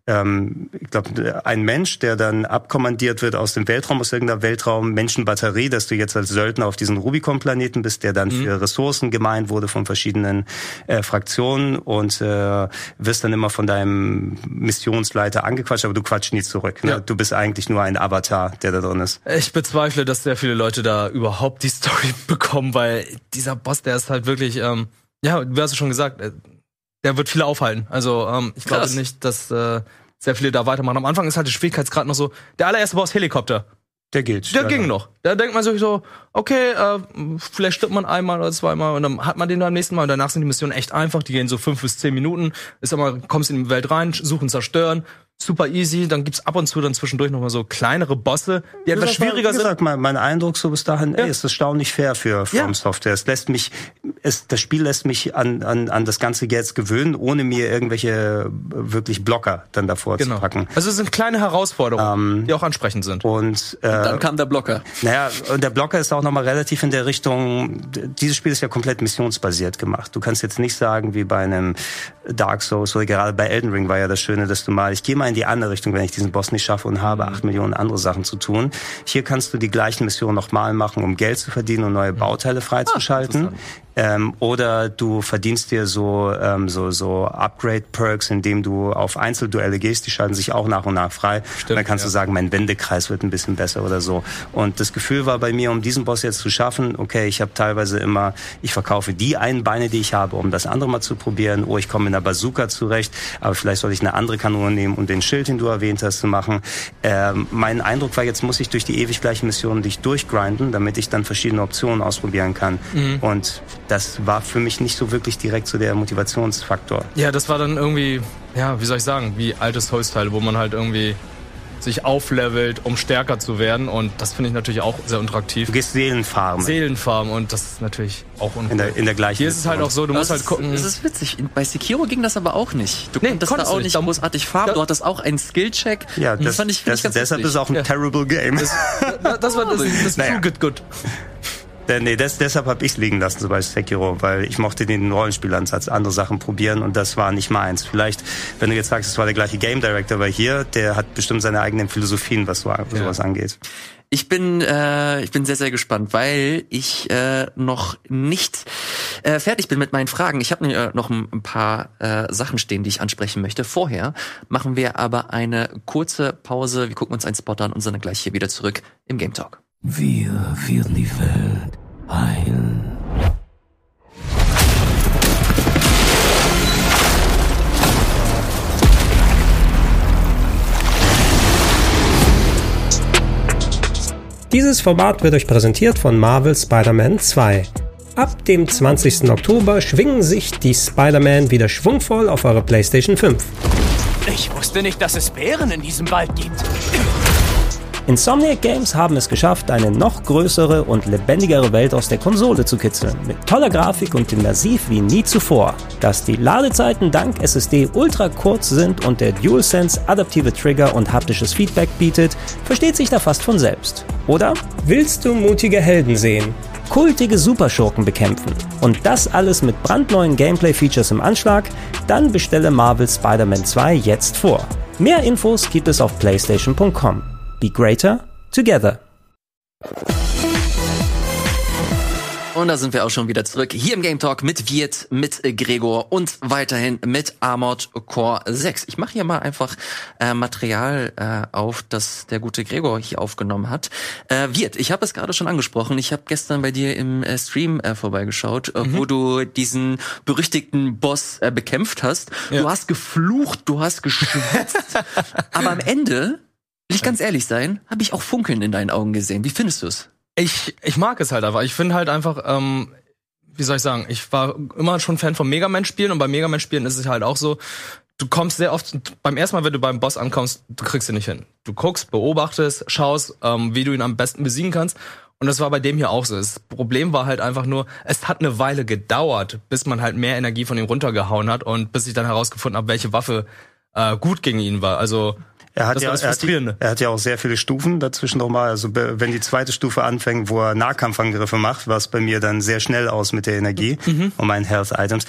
Speaker 3: ähm, ich glaube, ein Mensch, der dann abkommandiert wird aus dem Weltraum, aus irgendeiner Weltraum-Menschenbatterie, dass du jetzt als Söldner auf diesen Rubicon-Planeten bist, der dann mhm. für Ressourcen gemeint wurde von verschiedenen äh, Fraktionen und äh, wirst dann immer von deinem Missionsleiter angequatscht, aber du quatschst nie zurück. Ne? Ja. Du bist eigentlich nur ein Avatar, der da drin ist.
Speaker 2: Ich bezweifle, dass sehr viele Leute da überhaupt die Story bekommen, weil dieser Boss, der ist halt wirklich, ähm, ja, du hast es schon gesagt, der wird viele aufhalten. Also ähm, ich glaube nicht, dass äh, sehr viele da weitermachen. Am Anfang ist halt der Schwierigkeitsgrad noch so, der allererste Boss Helikopter.
Speaker 3: Der geht.
Speaker 2: Der
Speaker 3: ja,
Speaker 2: ging
Speaker 3: ja.
Speaker 2: noch. Da denkt man sich so, okay, äh, vielleicht stirbt man einmal oder zweimal und dann hat man den beim nächsten Mal und danach sind die Missionen echt einfach. Die gehen so fünf bis zehn Minuten. Ist aber, kommst in die Welt rein, suchen, zerstören. Super easy, dann gibt's ab und zu dann zwischendurch nochmal so kleinere Bosse, die etwas schwieriger
Speaker 3: sind. Wie gesagt, mein, mein Eindruck so bis dahin,
Speaker 2: ja.
Speaker 3: ey, ist erstaunlich fair für From ja. Software. Es lässt mich, es, das Spiel lässt mich an, an, an das Ganze jetzt gewöhnen, ohne mir irgendwelche wirklich Blocker dann davor genau. zu packen.
Speaker 2: Also es sind kleine Herausforderungen, ähm, die auch ansprechend sind.
Speaker 3: Und, äh,
Speaker 1: und dann kam der Blocker.
Speaker 3: Naja, und der Blocker ist auch nochmal relativ in der Richtung, dieses Spiel ist ja komplett missionsbasiert gemacht. Du kannst jetzt nicht sagen, wie bei einem Dark Souls oder gerade bei Elden Ring war ja das Schöne, dass du mal, ich gehe mal in die andere Richtung, wenn ich diesen Boss nicht schaffe und habe acht Millionen andere Sachen zu tun. Hier kannst du die gleichen Missionen nochmal machen, um Geld zu verdienen und neue Bauteile freizuschalten. Ah, ähm, oder du verdienst dir so ähm, so so Upgrade-Perks, indem du auf Einzelduelle gehst. Die schalten sich auch nach und nach frei.
Speaker 2: Stimmt,
Speaker 3: und dann kannst
Speaker 2: ja.
Speaker 3: du sagen, mein Wendekreis wird ein bisschen besser oder so. Und das Gefühl war bei mir, um diesen Boss jetzt zu schaffen, okay, ich habe teilweise immer, ich verkaufe die einen Beine, die ich habe, um das andere mal zu probieren. Oh, ich komme mit einer Bazooka zurecht, aber vielleicht soll ich eine andere Kanone nehmen, um den Schild, den du erwähnt hast, zu machen. Ähm, mein Eindruck war, jetzt muss ich durch die ewig gleichen Missionen dich durchgrinden, damit ich dann verschiedene Optionen ausprobieren kann. Mhm. Und das war für mich nicht so wirklich direkt so der Motivationsfaktor.
Speaker 2: Ja, das war dann irgendwie, ja, wie soll ich sagen, wie alte Souls-Teile, wo man halt irgendwie sich auflevelt, um stärker zu werden. Und das finde ich natürlich auch sehr attraktiv.
Speaker 3: Du gehst Seelenfarmen.
Speaker 2: Seelenfarmen und das ist natürlich auch uncool.
Speaker 3: In der, in der gleichen
Speaker 2: Hier ist es halt auch so, du musst halt gucken.
Speaker 1: Das ist witzig. Bei Sekiro ging das aber auch nicht. Du
Speaker 2: nee,
Speaker 1: konntest da auch nicht großartig farmen. Ja. Du hattest auch einen Skill-Check.
Speaker 3: Ja, das, das fand ich, das, ich ganz deshalb witzig. Ist auch ein ja. terrible Game.
Speaker 2: Das, das war das, das, das naja. good, good.
Speaker 3: Nee, das, deshalb habe ich es liegen lassen, so bei Sekiro, weil ich mochte den Rollenspielansatz, andere Sachen probieren und das war nicht meins. Vielleicht, wenn du jetzt sagst, es war der gleiche Game Director, weil hier, der hat bestimmt seine eigenen Philosophien, was so, ja. sowas angeht.
Speaker 1: Ich bin, äh, ich bin sehr, sehr gespannt, weil ich äh, noch nicht äh, fertig bin mit meinen Fragen. Ich habe äh, noch ein, ein paar äh, Sachen stehen, die ich ansprechen möchte. Vorher machen wir aber eine kurze Pause. Wir gucken uns einen Spot an und sind dann gleich hier wieder zurück im Game Talk.
Speaker 4: Wir werden die Welt heilen.
Speaker 5: Dieses Format wird euch präsentiert von Marvel Spider-Man zwei. Ab dem zwanzigsten Oktober schwingen sich die Spider-Man wieder schwungvoll auf eure PlayStation fünf.
Speaker 4: Ich wusste nicht, dass es Bären in diesem Wald gibt.
Speaker 5: Insomniac Games haben es geschafft, eine noch größere und lebendigere Welt aus der Konsole zu kitzeln, mit toller Grafik und immersiv wie nie zuvor. Dass die Ladezeiten dank S S D ultra kurz sind und der DualSense adaptive Trigger und haptisches Feedback bietet, versteht sich da fast von selbst. Oder? Willst du mutige Helden sehen? Kultige Superschurken bekämpfen und das alles mit brandneuen Gameplay-Features im Anschlag? Dann bestelle Marvel Spider-Man zwei jetzt vor. Mehr Infos gibt es auf PlayStation Punkt com. Be greater together.
Speaker 1: Und da sind wir auch schon wieder zurück. Hier im Game Talk mit Wirt, mit Gregor und weiterhin mit Armored Core sechs. Ich mache hier mal einfach äh, Material äh, auf, das der gute Gregor hier aufgenommen hat. Äh, Wirt, ich habe es gerade schon angesprochen. Ich habe gestern bei dir im äh, Stream äh, vorbeigeschaut, äh, mhm. wo du diesen berüchtigten Boss äh, bekämpft hast. Ja. Du hast geflucht, du hast geschwätzt. Aber am Ende, will ich ganz ehrlich sein, habe ich auch Funkeln in deinen Augen gesehen. Wie findest du es?
Speaker 2: Ich ich mag es halt einfach. Ich finde halt einfach, ähm, wie soll ich sagen, ich war immer schon Fan von Mega Man-Spielen und bei Mega Man-Spielen ist es halt auch so, du kommst sehr oft, beim ersten Mal, wenn du beim Boss ankommst, du kriegst ihn nicht hin. Du guckst, beobachtest, schaust, ähm, wie du ihn am besten besiegen kannst. Und das war bei dem hier auch so. Das Problem war halt einfach nur, es hat eine Weile gedauert, bis man halt mehr Energie von ihm runtergehauen hat und bis ich dann herausgefunden habe, welche Waffe äh, gut gegen ihn war. Also
Speaker 3: Er hat,
Speaker 2: das
Speaker 3: ja,
Speaker 2: war das
Speaker 3: er, hat die, er hat ja auch sehr viele Stufen dazwischen nochmal. Also wenn die zweite Stufe anfängt, wo er Nahkampfangriffe macht, was bei mir dann sehr schnell aus mit der Energie mhm. und meinen Health Items.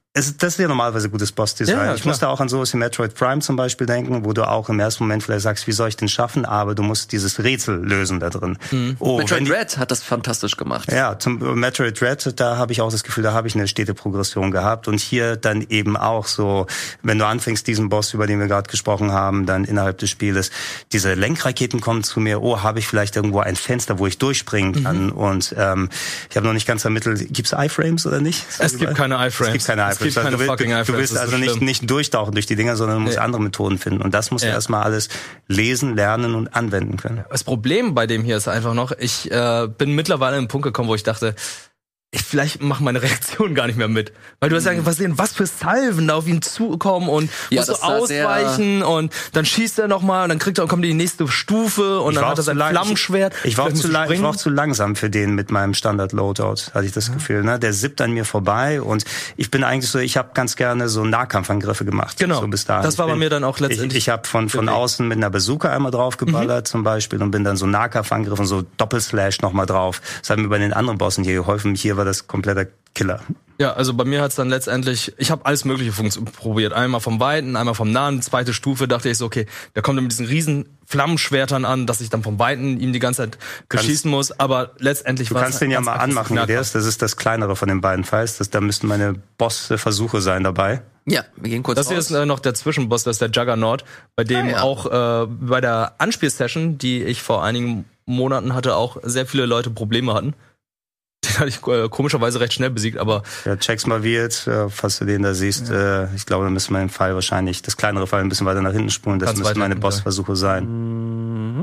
Speaker 3: Es, das ist ja normalerweise gutes Boss-Design.
Speaker 2: Ja, ja,
Speaker 3: ich
Speaker 2: klar.
Speaker 3: musste auch an sowas wie Metroid Prime zum Beispiel denken, wo du auch im ersten Moment vielleicht sagst, wie soll ich den schaffen, aber du musst dieses Rätsel lösen da drin.
Speaker 2: Mhm.
Speaker 3: Oh,
Speaker 1: Metroid
Speaker 3: die,
Speaker 1: Dread hat das fantastisch gemacht.
Speaker 3: Ja, zum Metroid Dread, da habe ich auch das Gefühl, da habe ich eine stete Progression gehabt. Und hier dann eben auch so, wenn du anfängst, diesen Boss, über den wir gerade gesprochen haben, dann innerhalb des Spieles, diese Lenkraketen kommen zu mir, oh, habe ich vielleicht irgendwo ein Fenster, wo ich durchspringen kann? Mhm. Und ähm, ich habe noch nicht ganz ermittelt, gibt's iFrames oder nicht?
Speaker 2: Es gibt keine iFrames.
Speaker 3: Es gibt keine iFrames.
Speaker 2: Es gibt keine
Speaker 3: also,
Speaker 2: fucking iFrames.
Speaker 3: Du willst also nicht, nicht durchtauchen durch die Dinger, sondern du musst
Speaker 2: ja.
Speaker 3: andere Methoden finden. Und das musst du
Speaker 2: ja.
Speaker 3: erstmal alles lesen, lernen und anwenden können.
Speaker 2: Das Problem bei dem hier ist einfach noch, ich äh, bin mittlerweile an einen Punkt gekommen, wo ich dachte, ich vielleicht mache meine Reaktion gar nicht mehr mit. Weil du hast ja gesehen, was für Salven da auf ihn zukommen und
Speaker 1: ja,
Speaker 2: musst du ausweichen und dann schießt er nochmal und dann kriegt er, kommt die nächste Stufe und
Speaker 3: ich
Speaker 2: dann hat er sein
Speaker 3: lang,
Speaker 2: Flammenschwert.
Speaker 3: Ich, ich, war zu lang, ich war auch zu langsam für den mit meinem Standard-Loadout, hatte ich das ja. Gefühl. Ne? Der sippt an mir vorbei und ich bin eigentlich so, ich habe ganz gerne so Nahkampfangriffe gemacht.
Speaker 2: Genau,
Speaker 3: so bis dahin.
Speaker 2: das war
Speaker 3: bin,
Speaker 2: bei mir dann auch letztendlich.
Speaker 3: Ich, ich habe von, von außen mit einer Bazooka einmal draufgeballert mhm. zum Beispiel und bin dann so Nahkampfangriff und so Doppelslash nochmal drauf. Das hat mir bei den anderen Bossen hier geholfen. Hier war das kompletter Killer.
Speaker 2: Ja, also bei mir hat's dann letztendlich, ich habe alles mögliche Funktion probiert. Einmal vom Weiten, einmal vom Nahen, zweite Stufe, dachte ich so, okay, der kommt mit diesen riesen Flammenschwertern an, dass ich dann vom Weiten ihm die ganze Zeit beschießen muss, aber letztendlich
Speaker 3: Du
Speaker 2: war's
Speaker 3: kannst den ja mal anmachen, wie der ist. Das ist das kleinere von den beiden Files. Das, da müssten meine Boss-Versuche sein dabei.
Speaker 1: Ja, wir gehen kurz
Speaker 2: Das
Speaker 1: raus.
Speaker 2: hier ist äh, noch der Zwischenboss, das ist der Juggernaut, bei dem
Speaker 1: ah, ja.
Speaker 2: auch äh, bei der Anspielsession, die ich vor einigen Monaten hatte, auch sehr viele Leute Probleme hatten. Den hatte ich äh, komischerweise recht schnell besiegt, aber...
Speaker 3: Ja, check's mal wie jetzt, äh, falls du den da siehst. Ja. Äh, ich glaube, da müssen wir den Fall wahrscheinlich, das kleinere Fall ein bisschen weiter nach hinten spulen. Das
Speaker 2: Ganz
Speaker 3: müssen meine
Speaker 2: hinten,
Speaker 3: Bossversuche sein.
Speaker 1: Mhm.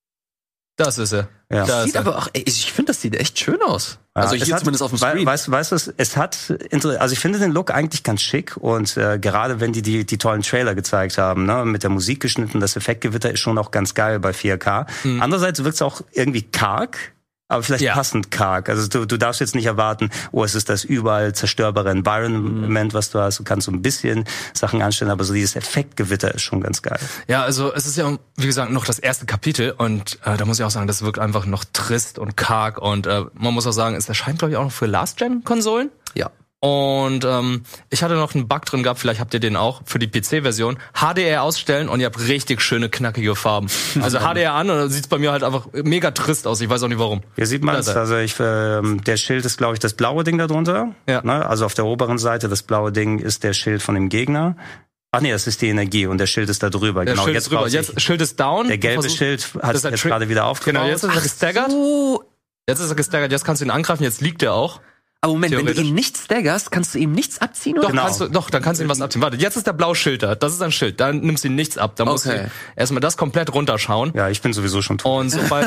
Speaker 2: Das ist er.
Speaker 3: Ja.
Speaker 2: Da
Speaker 1: Sieht
Speaker 2: ist er.
Speaker 1: aber auch, ey, ich finde, das sieht echt schön aus.
Speaker 3: Ja,
Speaker 1: Also
Speaker 3: es
Speaker 1: hier
Speaker 3: hat,
Speaker 1: zumindest auf dem Stream.
Speaker 3: Weißt du, weißt, es, es hat, also ich finde den Look eigentlich ganz schick und äh, gerade wenn die, die die tollen Trailer gezeigt haben, ne, mit der Musik geschnitten, das Effektgewitter ist schon auch ganz geil bei vier K. Mhm. Andererseits wirkt es auch irgendwie karg. Aber vielleicht
Speaker 2: ja.
Speaker 3: passend karg. Also du, du darfst jetzt nicht erwarten, oh, es ist das überall zerstörbare Environment, was du hast. Du kannst so ein bisschen Sachen anstellen, aber so dieses Effektgewitter ist schon ganz geil.
Speaker 2: Ja, also es ist ja, wie gesagt, noch das erste Kapitel und äh, da muss ich auch sagen, das wirkt einfach noch trist und karg und äh, man muss auch sagen, es erscheint, glaube ich, auch noch für Last-Gen-Konsolen.
Speaker 1: Ja.
Speaker 2: Und ähm, ich hatte noch einen Bug drin gehabt, vielleicht habt ihr den auch, für die P C-Version. H D R ausstellen und ihr habt richtig schöne, knackige Farben. Also H D R an und dann sieht's bei mir halt einfach mega trist aus. Ich weiß auch nicht warum.
Speaker 3: Hier sieht man es. Also ich, ähm, der Schild ist, glaube ich, das blaue Ding da drunter.
Speaker 2: Ja.
Speaker 3: Ne? Also auf der oberen Seite, das blaue Ding ist der Schild von dem Gegner. Ach nee, das ist die Energie und der Schild ist da drüber.
Speaker 2: Der
Speaker 3: genau,
Speaker 2: Schild
Speaker 3: jetzt
Speaker 2: ist drüber. Jetzt Schild ist down.
Speaker 3: Der gelbe
Speaker 2: Versuch,
Speaker 3: Schild hat sich jetzt
Speaker 2: Tri-
Speaker 3: gerade wieder aufgebaut.
Speaker 2: Genau, jetzt ist er gestaggert.
Speaker 1: So.
Speaker 2: Jetzt ist er gestaggert, jetzt kannst du ihn angreifen, jetzt liegt er auch.
Speaker 1: Aber Moment, wenn du
Speaker 2: Theoretisch.
Speaker 1: ihm nicht staggerst, kannst du ihm nichts abziehen? Oder?
Speaker 2: Doch,
Speaker 3: Genau.
Speaker 2: kannst du, doch, dann kannst du ihm was abziehen. Warte, jetzt ist der blaue Schild da. Das ist ein Schild. Da nimmst du ihm nichts ab. Da musst
Speaker 1: Okay.
Speaker 2: du erstmal das komplett runterschauen.
Speaker 3: Ja, ich bin sowieso schon tot.
Speaker 2: Und sobald,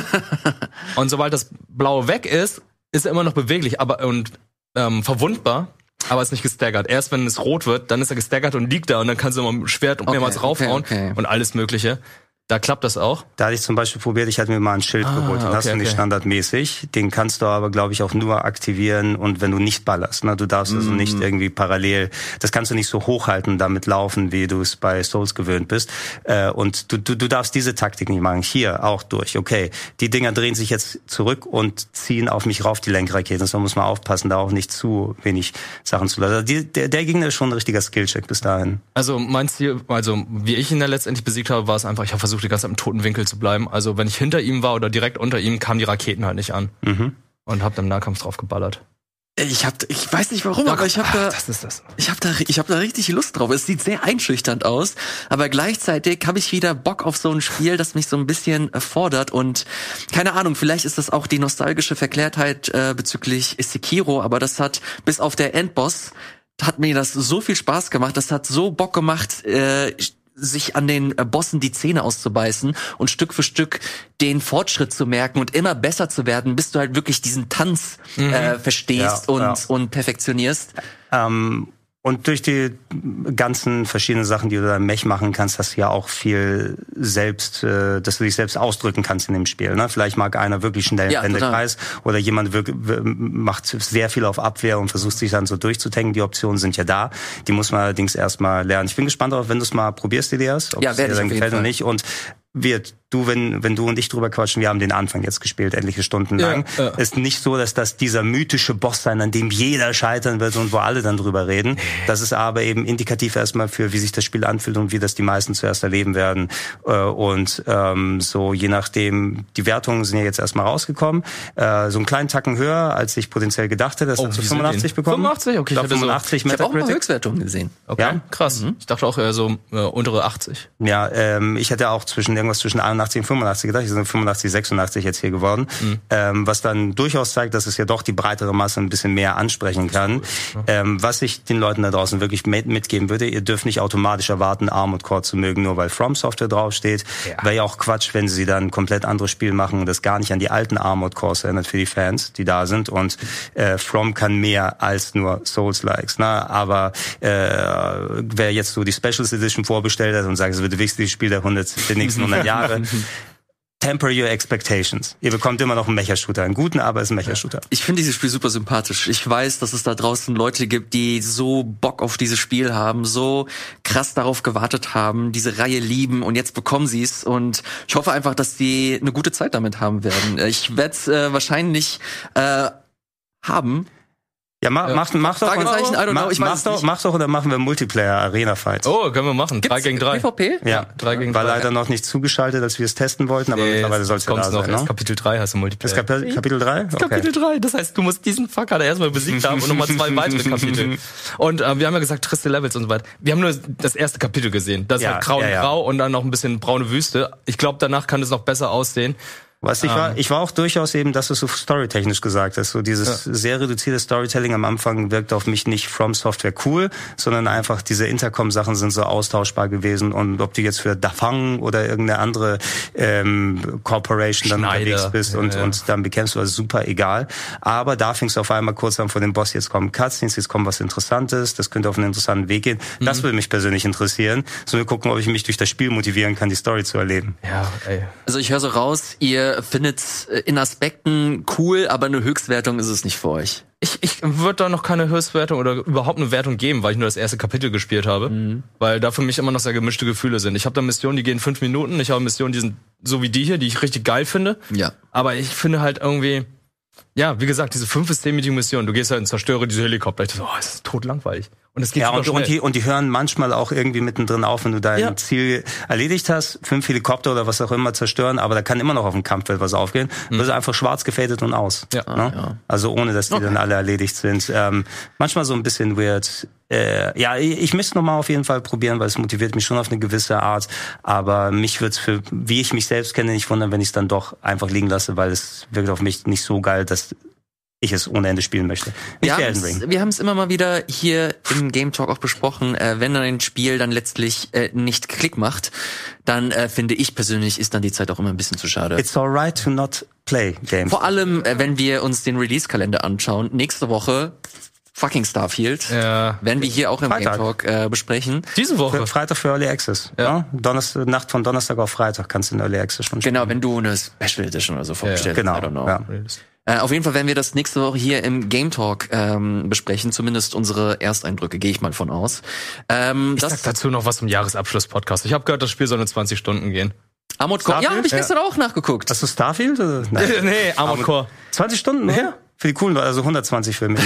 Speaker 2: und sobald das Blaue weg ist, ist er immer noch beweglich, aber, und, ähm, verwundbar. Aber ist nicht gestaggert. Erst wenn es rot wird, dann ist er gestaggert und liegt da und dann kannst du immer mit dem Schwert
Speaker 1: Okay,
Speaker 2: mehrmals raufhauen
Speaker 1: okay, okay.
Speaker 2: und alles Mögliche. Da klappt das auch.
Speaker 3: Da hatte ich zum Beispiel probiert, ich hatte mir mal ein Schild
Speaker 2: Ah,
Speaker 3: geholt. Den
Speaker 2: okay,
Speaker 3: hast du nicht
Speaker 2: okay.
Speaker 3: standardmäßig. Den kannst du aber, glaube ich, auch nur aktivieren und wenn du nicht ballerst. Ne? Du darfst also nicht irgendwie parallel, das kannst du nicht so hochhalten, damit laufen, wie du es bei Souls gewöhnt bist. Äh, und du, du, du darfst diese Taktik nicht machen. Hier auch durch. Okay, die Dinger drehen sich jetzt zurück und ziehen auf mich rauf, die Lenkraketen. So muss man aufpassen, da auch nicht zu wenig Sachen zu lassen. Also die, der, der Gegner ist schon ein richtiger Skillcheck bis dahin.
Speaker 2: Also mein Ziel, also wie ich ihn dann letztendlich besiegt habe, war es einfach, ich habe versucht, die ganze Zeit im toten Winkel zu bleiben. Also wenn ich hinter ihm war oder direkt unter ihm, kamen die Raketen halt nicht an.
Speaker 3: Mhm.
Speaker 2: Und hab dann im Nahkampf drauf geballert.
Speaker 1: Ich hab, ich weiß nicht warum, aber ich habe da,
Speaker 2: Das ist das.
Speaker 1: ich habe da, ich habe da richtig Lust drauf. Es sieht sehr einschüchternd aus, aber gleichzeitig habe ich wieder Bock auf so ein Spiel, das mich so ein bisschen fordert und keine Ahnung, vielleicht ist das auch die nostalgische Verklärtheit äh, bezüglich Sekiro, aber das hat bis auf der Endboss hat mir das so viel Spaß gemacht, das hat so Bock gemacht, äh, sich an den äh, Bossen die Zähne auszubeißen und Stück für Stück den Fortschritt zu merken und immer besser zu werden, bis du halt wirklich diesen Tanz
Speaker 2: Mhm.
Speaker 1: äh, verstehst
Speaker 3: Ja,
Speaker 1: und
Speaker 3: ja.
Speaker 1: und perfektionierst.
Speaker 3: Ähm, und durch die ganzen verschiedenen Sachen, die du da im Mech machen kannst, hast du ja auch viel selbst, äh, dass du dich selbst ausdrücken kannst in dem Spiel. Ne? Vielleicht mag einer wirklich schnell
Speaker 1: Ja,
Speaker 3: einen
Speaker 1: total.
Speaker 3: Wendekreis oder jemand wirk- w- macht sehr viel auf Abwehr und versucht sich dann so durchzutanken. Die Optionen sind ja da. Die muss man allerdings erstmal lernen. Ich bin gespannt darauf, wenn du es mal probierst, Elias, ob
Speaker 1: Ja,
Speaker 3: es
Speaker 1: werde
Speaker 3: dir
Speaker 1: ich
Speaker 3: dann
Speaker 1: auf jeden
Speaker 3: gefällt oder
Speaker 1: Fall.
Speaker 3: nicht. Und wir du, wenn wenn du und ich drüber quatschen, wir haben den Anfang jetzt gespielt, etliche Stunden lang. Ja, ja. Ist nicht so, dass das dieser mythische Boss sein, an dem jeder scheitern wird und wo alle dann drüber reden. Das ist aber eben indikativ erstmal für, wie sich das Spiel anfühlt und wie das die meisten zuerst erleben werden. Und ähm, so je nachdem, die Wertungen sind ja jetzt erstmal rausgekommen. Äh, so einen kleinen Tacken höher, als ich potenziell gedacht hätte. Das
Speaker 2: oh,
Speaker 3: hat so fünfundachtzig bekommen.
Speaker 2: fünfundachtzig? Okay, ich, ich
Speaker 3: fünfundachtzig
Speaker 1: so, ich habe auch mal Höchstwertungen gesehen.
Speaker 2: Okay, ja? Krass. Mhm. Ich dachte auch eher so äh, untere achtzig.
Speaker 3: Ja, ähm, ich hätte auch zwischen irgendwas zwischen einundachtzig und fünfundachtzig gedacht. Ich bin fünfundachtzig, sechsundachtzig jetzt hier geworden. Mhm. Ähm, was dann durchaus zeigt, dass es ja doch die breitere Masse ein bisschen mehr ansprechen kann. Ähm, was ich den Leuten da draußen wirklich mitgeben würde, ihr dürft nicht automatisch erwarten, Armored Core zu mögen, nur weil From Software draufsteht. Ja. Wäre ja auch Quatsch, wenn sie dann ein komplett anderes Spiel machen und das gar nicht an die alten Armored Cores erinnert für die Fans, die da sind. Und äh, From kann mehr als nur Souls-Likes. Ne? Aber äh, wer jetzt so die Specials Edition vorbestellt hat und sagt, es wird das wichtigste Spiel der, hundert, der nächsten hundert Jahre, temper your expectations. Ihr bekommt immer noch einen Mecha-Shooter. Einen guten, aber es ist ein Mecha-Shooter.
Speaker 1: Ich finde dieses Spiel super sympathisch. Ich weiß, dass es da draußen Leute gibt, die so Bock auf dieses Spiel haben, so krass darauf gewartet haben, diese Reihe lieben und jetzt bekommen sie es. Und ich hoffe einfach, dass die eine gute Zeit damit haben werden. Ich werde es äh, wahrscheinlich äh, haben.
Speaker 3: Ja, mach, ja. mach, mach doch,
Speaker 1: Fragezeichen, I don't know, ich
Speaker 3: mach,
Speaker 1: weiß
Speaker 3: doch, mach doch, oder machen wir Multiplayer-Arena-Fight.
Speaker 2: Oh, können wir machen. drei gegen drei.
Speaker 1: PvP?
Speaker 3: Ja, drei gegen drei. War leider noch nicht zugeschaltet, als wir es testen wollten, aber nee, mittlerweile soll es ja da sein.
Speaker 2: Noch. Ne? Kapitel drei hast du Multiplayer.
Speaker 3: Das Kapitel, Kapitel drei? Okay.
Speaker 2: Kapitel drei, das heißt, du musst diesen Fucker da erstmal besiegt haben und nochmal zwei weitere Kapitel. Und äh, wir haben ja gesagt, triste Levels und so weiter. Wir haben nur das erste Kapitel gesehen. Das ja, ist halt grau ja, ja. und grau und dann noch ein bisschen braune Wüste. Ich glaube, danach kann es noch besser aussehen.
Speaker 3: Was ich war, ich war auch durchaus eben, dass du so storytechnisch gesagt hast, so dieses ja. sehr reduzierte Storytelling am Anfang wirkt auf mich nicht From Software cool, sondern einfach diese Intercom-Sachen sind so austauschbar gewesen und ob du jetzt für Dafang oder irgendeine andere ähm, Corporation dann
Speaker 2: Schneider.
Speaker 3: unterwegs bist und ja, ja. und dann bekämpfst du, also super egal. Aber da fingst du auf einmal kurz an vor dem Boss, jetzt kommen Cutscenes, jetzt kommt was Interessantes, das könnte auf einen interessanten Weg gehen. Mhm. Das würde mich persönlich interessieren. So wir gucken, ob ich mich durch das Spiel motivieren kann, die Story zu erleben.
Speaker 2: Ja, ey.
Speaker 1: Also ich höre so raus, ihr findet in Aspekten cool, aber eine Höchstwertung ist es nicht für euch.
Speaker 2: Ich, ich würde da noch keine Höchstwertung oder überhaupt eine Wertung geben, weil ich nur das erste Kapitel gespielt habe. Mhm. Weil da für mich immer noch sehr gemischte Gefühle sind. Ich habe da Missionen, die gehen fünf Minuten. Ich habe Missionen, die sind so wie die hier, die ich richtig geil finde.
Speaker 1: Ja.
Speaker 2: Aber ich finde halt irgendwie, ja, wie gesagt, diese fünf bis zehnminütige Mission, du gehst halt und zerstöre diese Helikopter. Ich dachte, oh, das ist totlangweilig. Und es geht
Speaker 3: ja,
Speaker 2: super
Speaker 3: und,
Speaker 2: schnell.
Speaker 3: Und die, und die hören manchmal auch irgendwie mittendrin auf, wenn du dein ja. Ziel erledigt hast, fünf Helikopter oder was auch immer zerstören, aber da kann immer noch auf dem Kampffeld was aufgehen. Mhm. Das ist einfach schwarz gefadet und aus.
Speaker 2: Ja.
Speaker 3: Ne?
Speaker 1: Ja.
Speaker 3: Also ohne, dass die okay. dann alle erledigt sind. Ähm, manchmal so ein bisschen weird. Äh, ja, ich, ich müsste nochmal auf jeden Fall probieren, weil es motiviert mich schon auf eine gewisse Art. Aber mich wird's für, wie ich mich selbst kenne, nicht wundern, wenn ich es dann doch einfach liegen lasse, weil es wirkt auf mich nicht so geil, dass ich es ohne Ende spielen möchte.
Speaker 1: Wir haben es immer mal wieder hier im Game Talk auch besprochen, äh, wenn ein Spiel dann letztlich äh, nicht Klick macht, dann äh, finde ich persönlich, ist dann die Zeit auch immer ein bisschen zu schade.
Speaker 3: It's alright to not play games.
Speaker 1: Vor allem, äh, wenn wir uns den Release-Kalender anschauen, nächste Woche fucking Starfield,
Speaker 2: ja.
Speaker 1: werden wir hier auch im
Speaker 3: Freitag.
Speaker 1: Game Talk äh, besprechen.
Speaker 2: Diese Woche.
Speaker 3: Für Freitag für Early Access. Ja. ja? Donnerstag, Nacht von Donnerstag auf Freitag kannst du in Early Access schon spielen.
Speaker 1: Genau, wenn du eine Special Edition oder so vorbestellst.
Speaker 3: Ja, genau.
Speaker 1: I don't know.
Speaker 3: Ja.
Speaker 1: Äh, auf jeden Fall werden wir das nächste Woche hier im Game Talk ähm, besprechen, zumindest unsere Ersteindrücke, gehe ich mal von aus. Ähm,
Speaker 2: ich
Speaker 1: das
Speaker 2: sag dazu noch was zum Jahresabschluss-Podcast. Ich habe gehört, das Spiel soll nur zwanzig Stunden gehen.
Speaker 1: Armored Core? Ja, habe ich gestern ja. auch nachgeguckt.
Speaker 3: Hast du Starfield? Oder? Nein.
Speaker 2: nee, Armored Core.
Speaker 3: zwanzig Stunden? Ja. Für die coolen Leute, also hundertzwanzig für mich.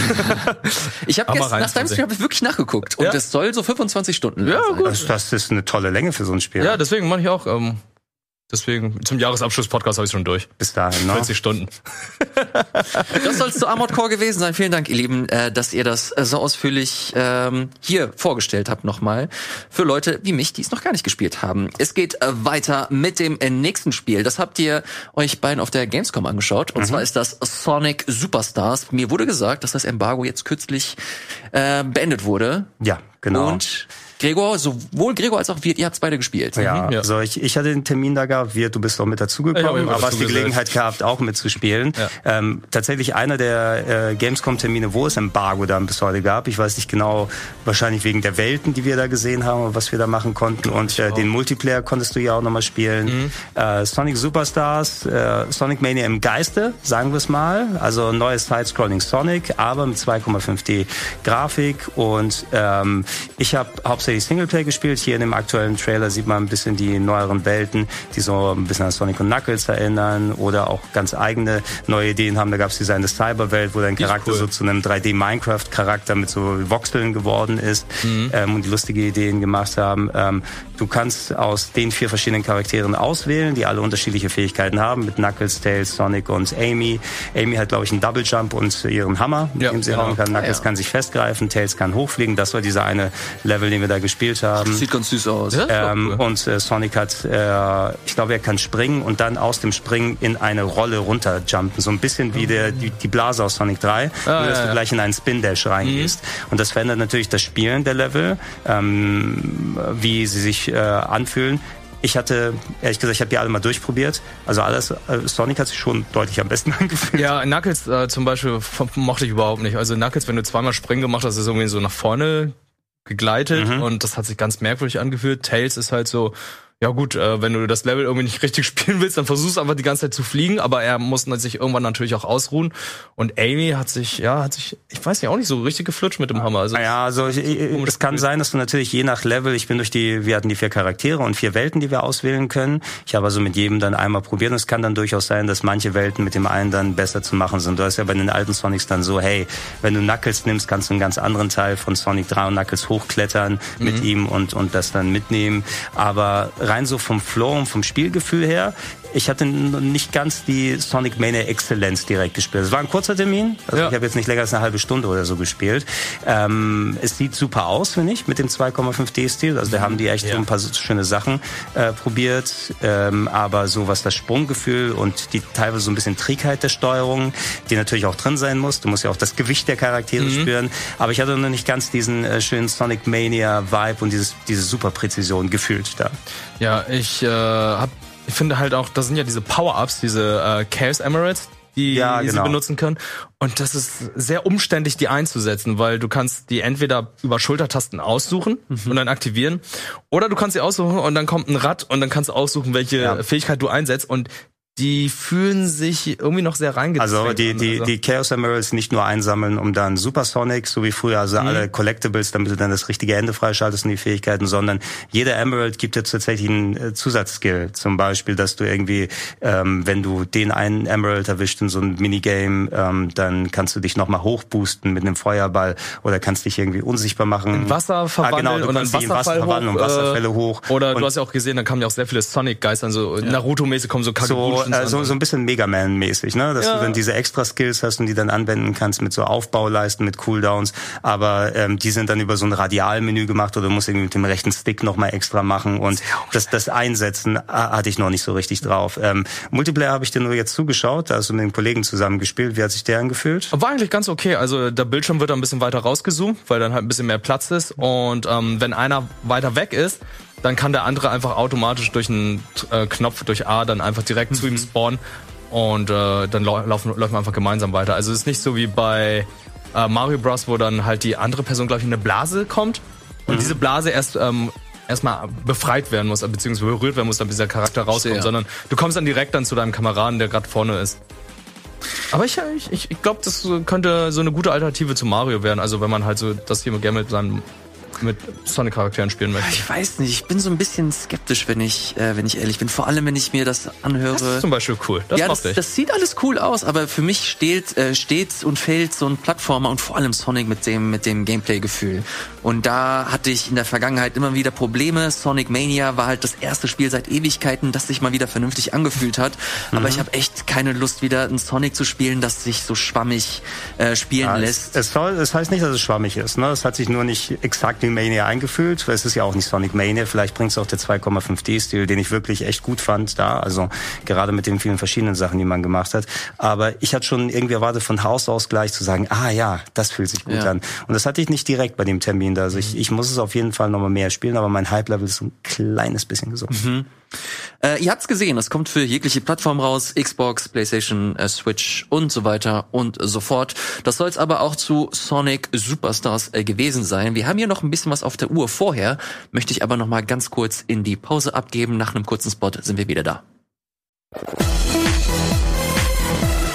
Speaker 1: Ich habe gestern nach deinem Stream hab ich wirklich nachgeguckt und es ja. soll so fünfundzwanzig Stunden
Speaker 2: ja,
Speaker 1: sein.
Speaker 2: Gut.
Speaker 3: Das, das ist eine tolle Länge für so ein Spiel.
Speaker 2: Ja, deswegen mache ich auch. Ähm Deswegen, zum Jahresabschluss-Podcast habe ich schon durch.
Speaker 3: Bis dahin, ne?
Speaker 2: vierzig Stunden.
Speaker 1: Das soll es zu Armored Core gewesen sein. Vielen Dank, ihr Lieben, äh, dass ihr das äh, so ausführlich ähm, hier vorgestellt habt nochmal. Für Leute wie mich, die es noch gar nicht gespielt haben. Es geht äh, weiter mit dem äh, nächsten Spiel. Das habt ihr euch beiden auf der Gamescom angeschaut. Und mhm. zwar ist das Sonic Superstars. Mir wurde gesagt, dass das Embargo jetzt kürzlich äh, beendet wurde.
Speaker 3: Ja, genau.
Speaker 1: Und Gregor, sowohl Gregor als auch wir, ihr habt's beide gespielt.
Speaker 3: Ja,
Speaker 2: mhm. ja.
Speaker 3: also ich, ich hatte den Termin da gehabt, wir, du bist auch mit dazugekommen, aber hast die Gelegenheit gehabt, auch mitzuspielen. Ja. Ähm, tatsächlich einer der äh, Gamescom-Termine, wo es Embargo dann bis heute gab. Ich weiß nicht genau, wahrscheinlich wegen der Welten, die wir da gesehen haben, was wir da machen konnten. Und äh, den Multiplayer konntest du ja auch nochmal spielen. Mhm. Äh, Sonic Superstars, äh, Sonic Mania im Geiste, sagen wir es mal. Also neues Side-Scrolling Sonic, aber mit zwei Komma fünf D Grafik. Und ähm, ich habe hauptsächlich hauptsächlich Singleplayer gespielt. Hier in dem aktuellen Trailer sieht man ein bisschen die neueren Welten, die so ein bisschen an Sonic und Knuckles erinnern oder auch ganz eigene neue Ideen haben. Da gab es die seine Cyberwelt, wo dein Charakter cool. so zu einem drei D Minecraft-Charakter mit so Voxeln geworden ist mhm. ähm, und die lustige Ideen gemacht haben. Ähm, du kannst aus den vier verschiedenen Charakteren auswählen, die alle unterschiedliche Fähigkeiten haben, mit Knuckles, Tails, Sonic und Amy. Amy hat, glaube ich, einen Double Jump und ihren Hammer, mit ja, dem sie genau. hauen kann. Knuckles ja. kann sich festgreifen, Tails kann hochfliegen. Das war dieser eine Level, den wir da gespielt haben.
Speaker 1: Sieht ganz süß aus.
Speaker 3: Ähm, cool. Und äh, Sonic hat, äh, ich glaube, er kann springen und dann aus dem Springen in eine Rolle runterjumpen. So ein bisschen wie der, die, die Blase aus Sonic drei, ah, nur dass ja, du ja. gleich in einen Spin-Dash reingehst. Mhm. Und das verändert natürlich das Spielen der Level, ähm, wie sie sich äh, anfühlen. Ich hatte, ehrlich gesagt, ich habe die alle mal durchprobiert. Also alles, äh, Sonic hat sich schon deutlich am besten angefühlt.
Speaker 2: Ja, Knuckles äh, zum Beispiel mochte ich überhaupt nicht. Also Knuckles, wenn du zweimal Springen gemacht hast, ist irgendwie so nach vorne gegleitet mhm. und das hat sich ganz merkwürdig angefühlt. Tails ist halt so, ja gut, äh, wenn du das Level irgendwie nicht richtig spielen willst, dann versuchst du einfach die ganze Zeit zu fliegen, aber er muss sich irgendwann natürlich auch ausruhen. Und Amy hat sich, ja, hat sich, ich weiß nicht, auch nicht so richtig geflutscht mit dem Hammer. Also
Speaker 3: ja, also ich, ich, es kann sein, dass du natürlich je nach Level, ich bin durch die, wir hatten die vier Charaktere und vier Welten, die wir auswählen können. Ich habe also mit jedem dann einmal probiert und es kann dann durchaus sein, dass manche Welten mit dem einen dann besser zu machen sind. Du hast ja bei den alten Sonics dann so, hey, wenn du Knuckles nimmst, kannst du einen ganz anderen Teil von Sonic drei und Knuckles hochklettern mhm. mit ihm und, und das dann mitnehmen. Aber rein so vom Flow und vom Spielgefühl her, ich hatte nicht ganz die Sonic Mania Exzellenz direkt gespielt. Es war ein kurzer Termin, also ja. ich habe jetzt nicht länger als eine halbe Stunde oder so gespielt. Ähm, es sieht super aus, finde ich, mit dem zwei Komma fünf D-Stil. Also da haben die echt ja. so ein paar schöne Sachen äh, probiert. Ähm, aber so was das Sprunggefühl und die teilweise so ein bisschen Trägheit der Steuerung, die natürlich auch drin sein muss. Du musst ja auch das Gewicht der Charaktere mhm. spüren. Aber ich hatte noch nicht ganz diesen äh, schönen Sonic Mania Vibe und dieses, diese super Präzision gefühlt da.
Speaker 2: Ja, ich äh, habe Ich finde halt auch, das sind ja diese Power-Ups, diese äh, Chaos Emeralds, die, ja, die genau. sie benutzen können. Und das ist sehr umständlich, die einzusetzen, weil du kannst die entweder über Schultertasten aussuchen mhm. und dann aktivieren, oder du kannst sie aussuchen und dann kommt ein Rad und dann kannst du aussuchen, welche ja. Fähigkeit du einsetzt. Und die fühlen sich irgendwie noch sehr reingezwängt.
Speaker 3: Also die die also. die Chaos Emeralds nicht nur einsammeln, um dann Super Sonic, so wie früher, also mhm. alle Collectibles, damit du dann das richtige Ende freischaltest und die Fähigkeiten, sondern jeder Emerald gibt dir tatsächlich einen Zusatzskill. Zum Beispiel, dass du irgendwie, ähm, wenn du den einen Emerald erwischt in so einem Minigame, ähm, dann kannst du dich nochmal hochboosten mit einem Feuerball oder kannst dich irgendwie unsichtbar machen.
Speaker 2: In Wasser verwandeln ah, genau, und dann Wasserfall in Wasser verwandeln
Speaker 3: und Wasserfälle hoch.
Speaker 2: Oder
Speaker 3: und
Speaker 2: du hast ja auch gesehen, da kamen ja auch sehr viele Sonic-Geister, so ja. Naruto-mäßig kommen so Kagebushi.
Speaker 3: So, äh, so, so ein bisschen Mega Man-mäßig, ne? Dass ja. du dann diese extra Skills hast und die dann anwenden kannst mit so Aufbauleisten, mit Cooldowns. Aber ähm, die sind dann über so ein Radialmenü gemacht oder du musst irgendwie mit dem rechten Stick nochmal extra machen. Und das, das Einsetzen äh, hatte ich noch nicht so richtig drauf. Ähm, Multiplayer habe ich dir nur jetzt zugeschaut, da hast du mit dem Kollegen zusammen gespielt. Wie hat sich der angefühlt?
Speaker 2: War eigentlich ganz okay. Also der Bildschirm wird dann ein bisschen weiter rausgezoomt, weil dann halt ein bisschen mehr Platz ist. Und ähm, wenn einer weiter weg ist, dann kann der andere einfach automatisch durch einen äh, Knopf, durch A, dann einfach direkt mhm. zu ihm spawnen und äh, dann lau- laufen, laufen wir einfach gemeinsam weiter. Also es ist nicht so wie bei äh, Mario Bros., wo dann halt die andere Person, glaube ich, in eine Blase kommt und mhm. diese Blase erst ähm, erstmal befreit werden muss, beziehungsweise berührt werden muss, damit dieser Charakter rauskommt, ja. sondern du kommst dann direkt dann zu deinem Kameraden, der gerade vorne ist. Aber ich, ich, ich glaube, das könnte so eine gute Alternative zu Mario werden, also wenn man halt so das hier gerne mit seinem mit Sonic-Charakteren spielen möchte.
Speaker 1: Ich weiß nicht, ich bin so ein bisschen skeptisch, wenn ich, äh, wenn ich ehrlich bin. Vor allem, wenn ich mir das anhöre. Das
Speaker 2: ist zum Beispiel cool. Das
Speaker 1: ja,
Speaker 2: das,
Speaker 1: das sieht alles cool aus, aber für mich steht, äh, steht und fällt so ein Plattformer und vor allem Sonic mit dem, mit dem Gameplay-Gefühl. Und da hatte ich in der Vergangenheit immer wieder Probleme. Sonic Mania war halt das erste Spiel seit Ewigkeiten, das sich mal wieder vernünftig angefühlt hat. Mhm. Aber ich habe echt keine Lust, wieder ein Sonic zu spielen, das sich so schwammig äh, spielen ja, lässt.
Speaker 3: Es, es, soll, es heißt nicht, dass es schwammig ist. Ne? Es hat sich nur nicht exakt wie Mania eingefühlt. Es ist ja auch nicht Sonic Mania. Vielleicht bringt es auch der zwei Komma fünf D-Stil, den ich wirklich echt gut fand da. Also gerade mit den vielen verschiedenen Sachen, die man gemacht hat. Aber ich hatte schon irgendwie erwartet, von Haus aus gleich zu sagen, ah ja, das fühlt sich gut ja. an. Und das hatte ich nicht direkt bei dem Termin da. Also ich, ich muss es auf jeden Fall nochmal mehr spielen, aber mein Hype-Level ist so ein kleines bisschen gesunken.
Speaker 1: Mhm. Äh, ihr habt's gesehen, es kommt für jegliche Plattform raus, Xbox, PlayStation, äh, Switch und so weiter und so fort. Das soll's aber auch zu Sonic Superstars äh, gewesen sein. Wir haben hier noch ein bisschen was auf der Uhr. Vorher möchte ich aber noch mal ganz kurz in die Pause abgeben. Nach einem kurzen Spot sind wir wieder da.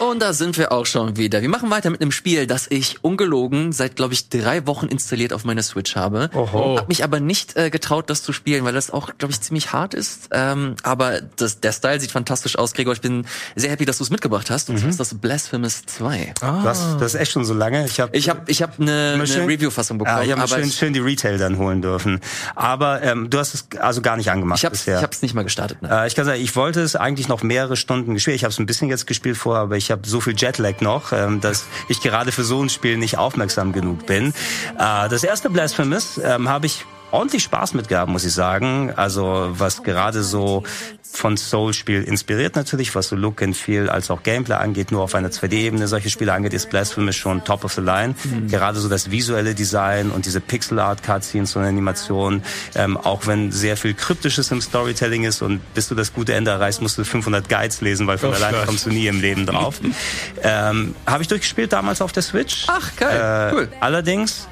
Speaker 1: Und da sind wir auch schon wieder. Wir machen weiter mit einem Spiel, das ich ungelogen seit, glaube ich, drei Wochen installiert auf meiner Switch habe.
Speaker 3: Oho.
Speaker 1: Hab mich aber nicht äh, getraut, das zu spielen, weil das auch, glaube ich, ziemlich hart ist. Ähm, aber das, der Style sieht fantastisch aus, Gregor. Ich bin sehr happy, dass du es mitgebracht hast. Und mhm. das ist das Blasphemous zwei.
Speaker 3: Ah. Das, das ist echt schon so lange. Ich habe
Speaker 1: ich hab, ich hab eine, eine Review-Fassung bekommen.
Speaker 3: Ah, ich habe
Speaker 1: aber
Speaker 3: schön, schön die Retail dann holen dürfen. Aber ähm, du hast es also gar nicht angemacht
Speaker 1: ich hab's,
Speaker 3: bisher.
Speaker 1: Ich habe es nicht mal gestartet. Ne?
Speaker 3: Äh, ich kann sagen, ich wollte es eigentlich noch mehrere Stunden gespielt. Ich habe es ein bisschen jetzt gespielt vorher, aber ich habe so viel Jetlag noch, ähm, dass ich gerade für so ein Spiel nicht aufmerksam genug bin. Äh, das erste Blasphemous ähm, habe ich ordentlich Spaß mit gehabt, muss ich sagen. Also was gerade so von Soul-Spiel inspiriert natürlich, was so Look and Feel als auch Gameplay angeht, nur auf einer zwei D-Ebene solche Spiele angeht, ist Blasphemous schon top of the line. Mhm. Gerade so das visuelle Design und diese Pixel-Art-Cutscenes und Animationen, ähm, auch wenn sehr viel Kryptisches im Storytelling ist und bis du das gute Ende erreichst, musst du fünfhundert Guides lesen, weil von oh, alleine kommst du nie im Leben drauf. ähm, habe ich durchgespielt damals auf der Switch.
Speaker 1: Ach, geil,
Speaker 3: äh,
Speaker 1: cool.
Speaker 3: Allerdings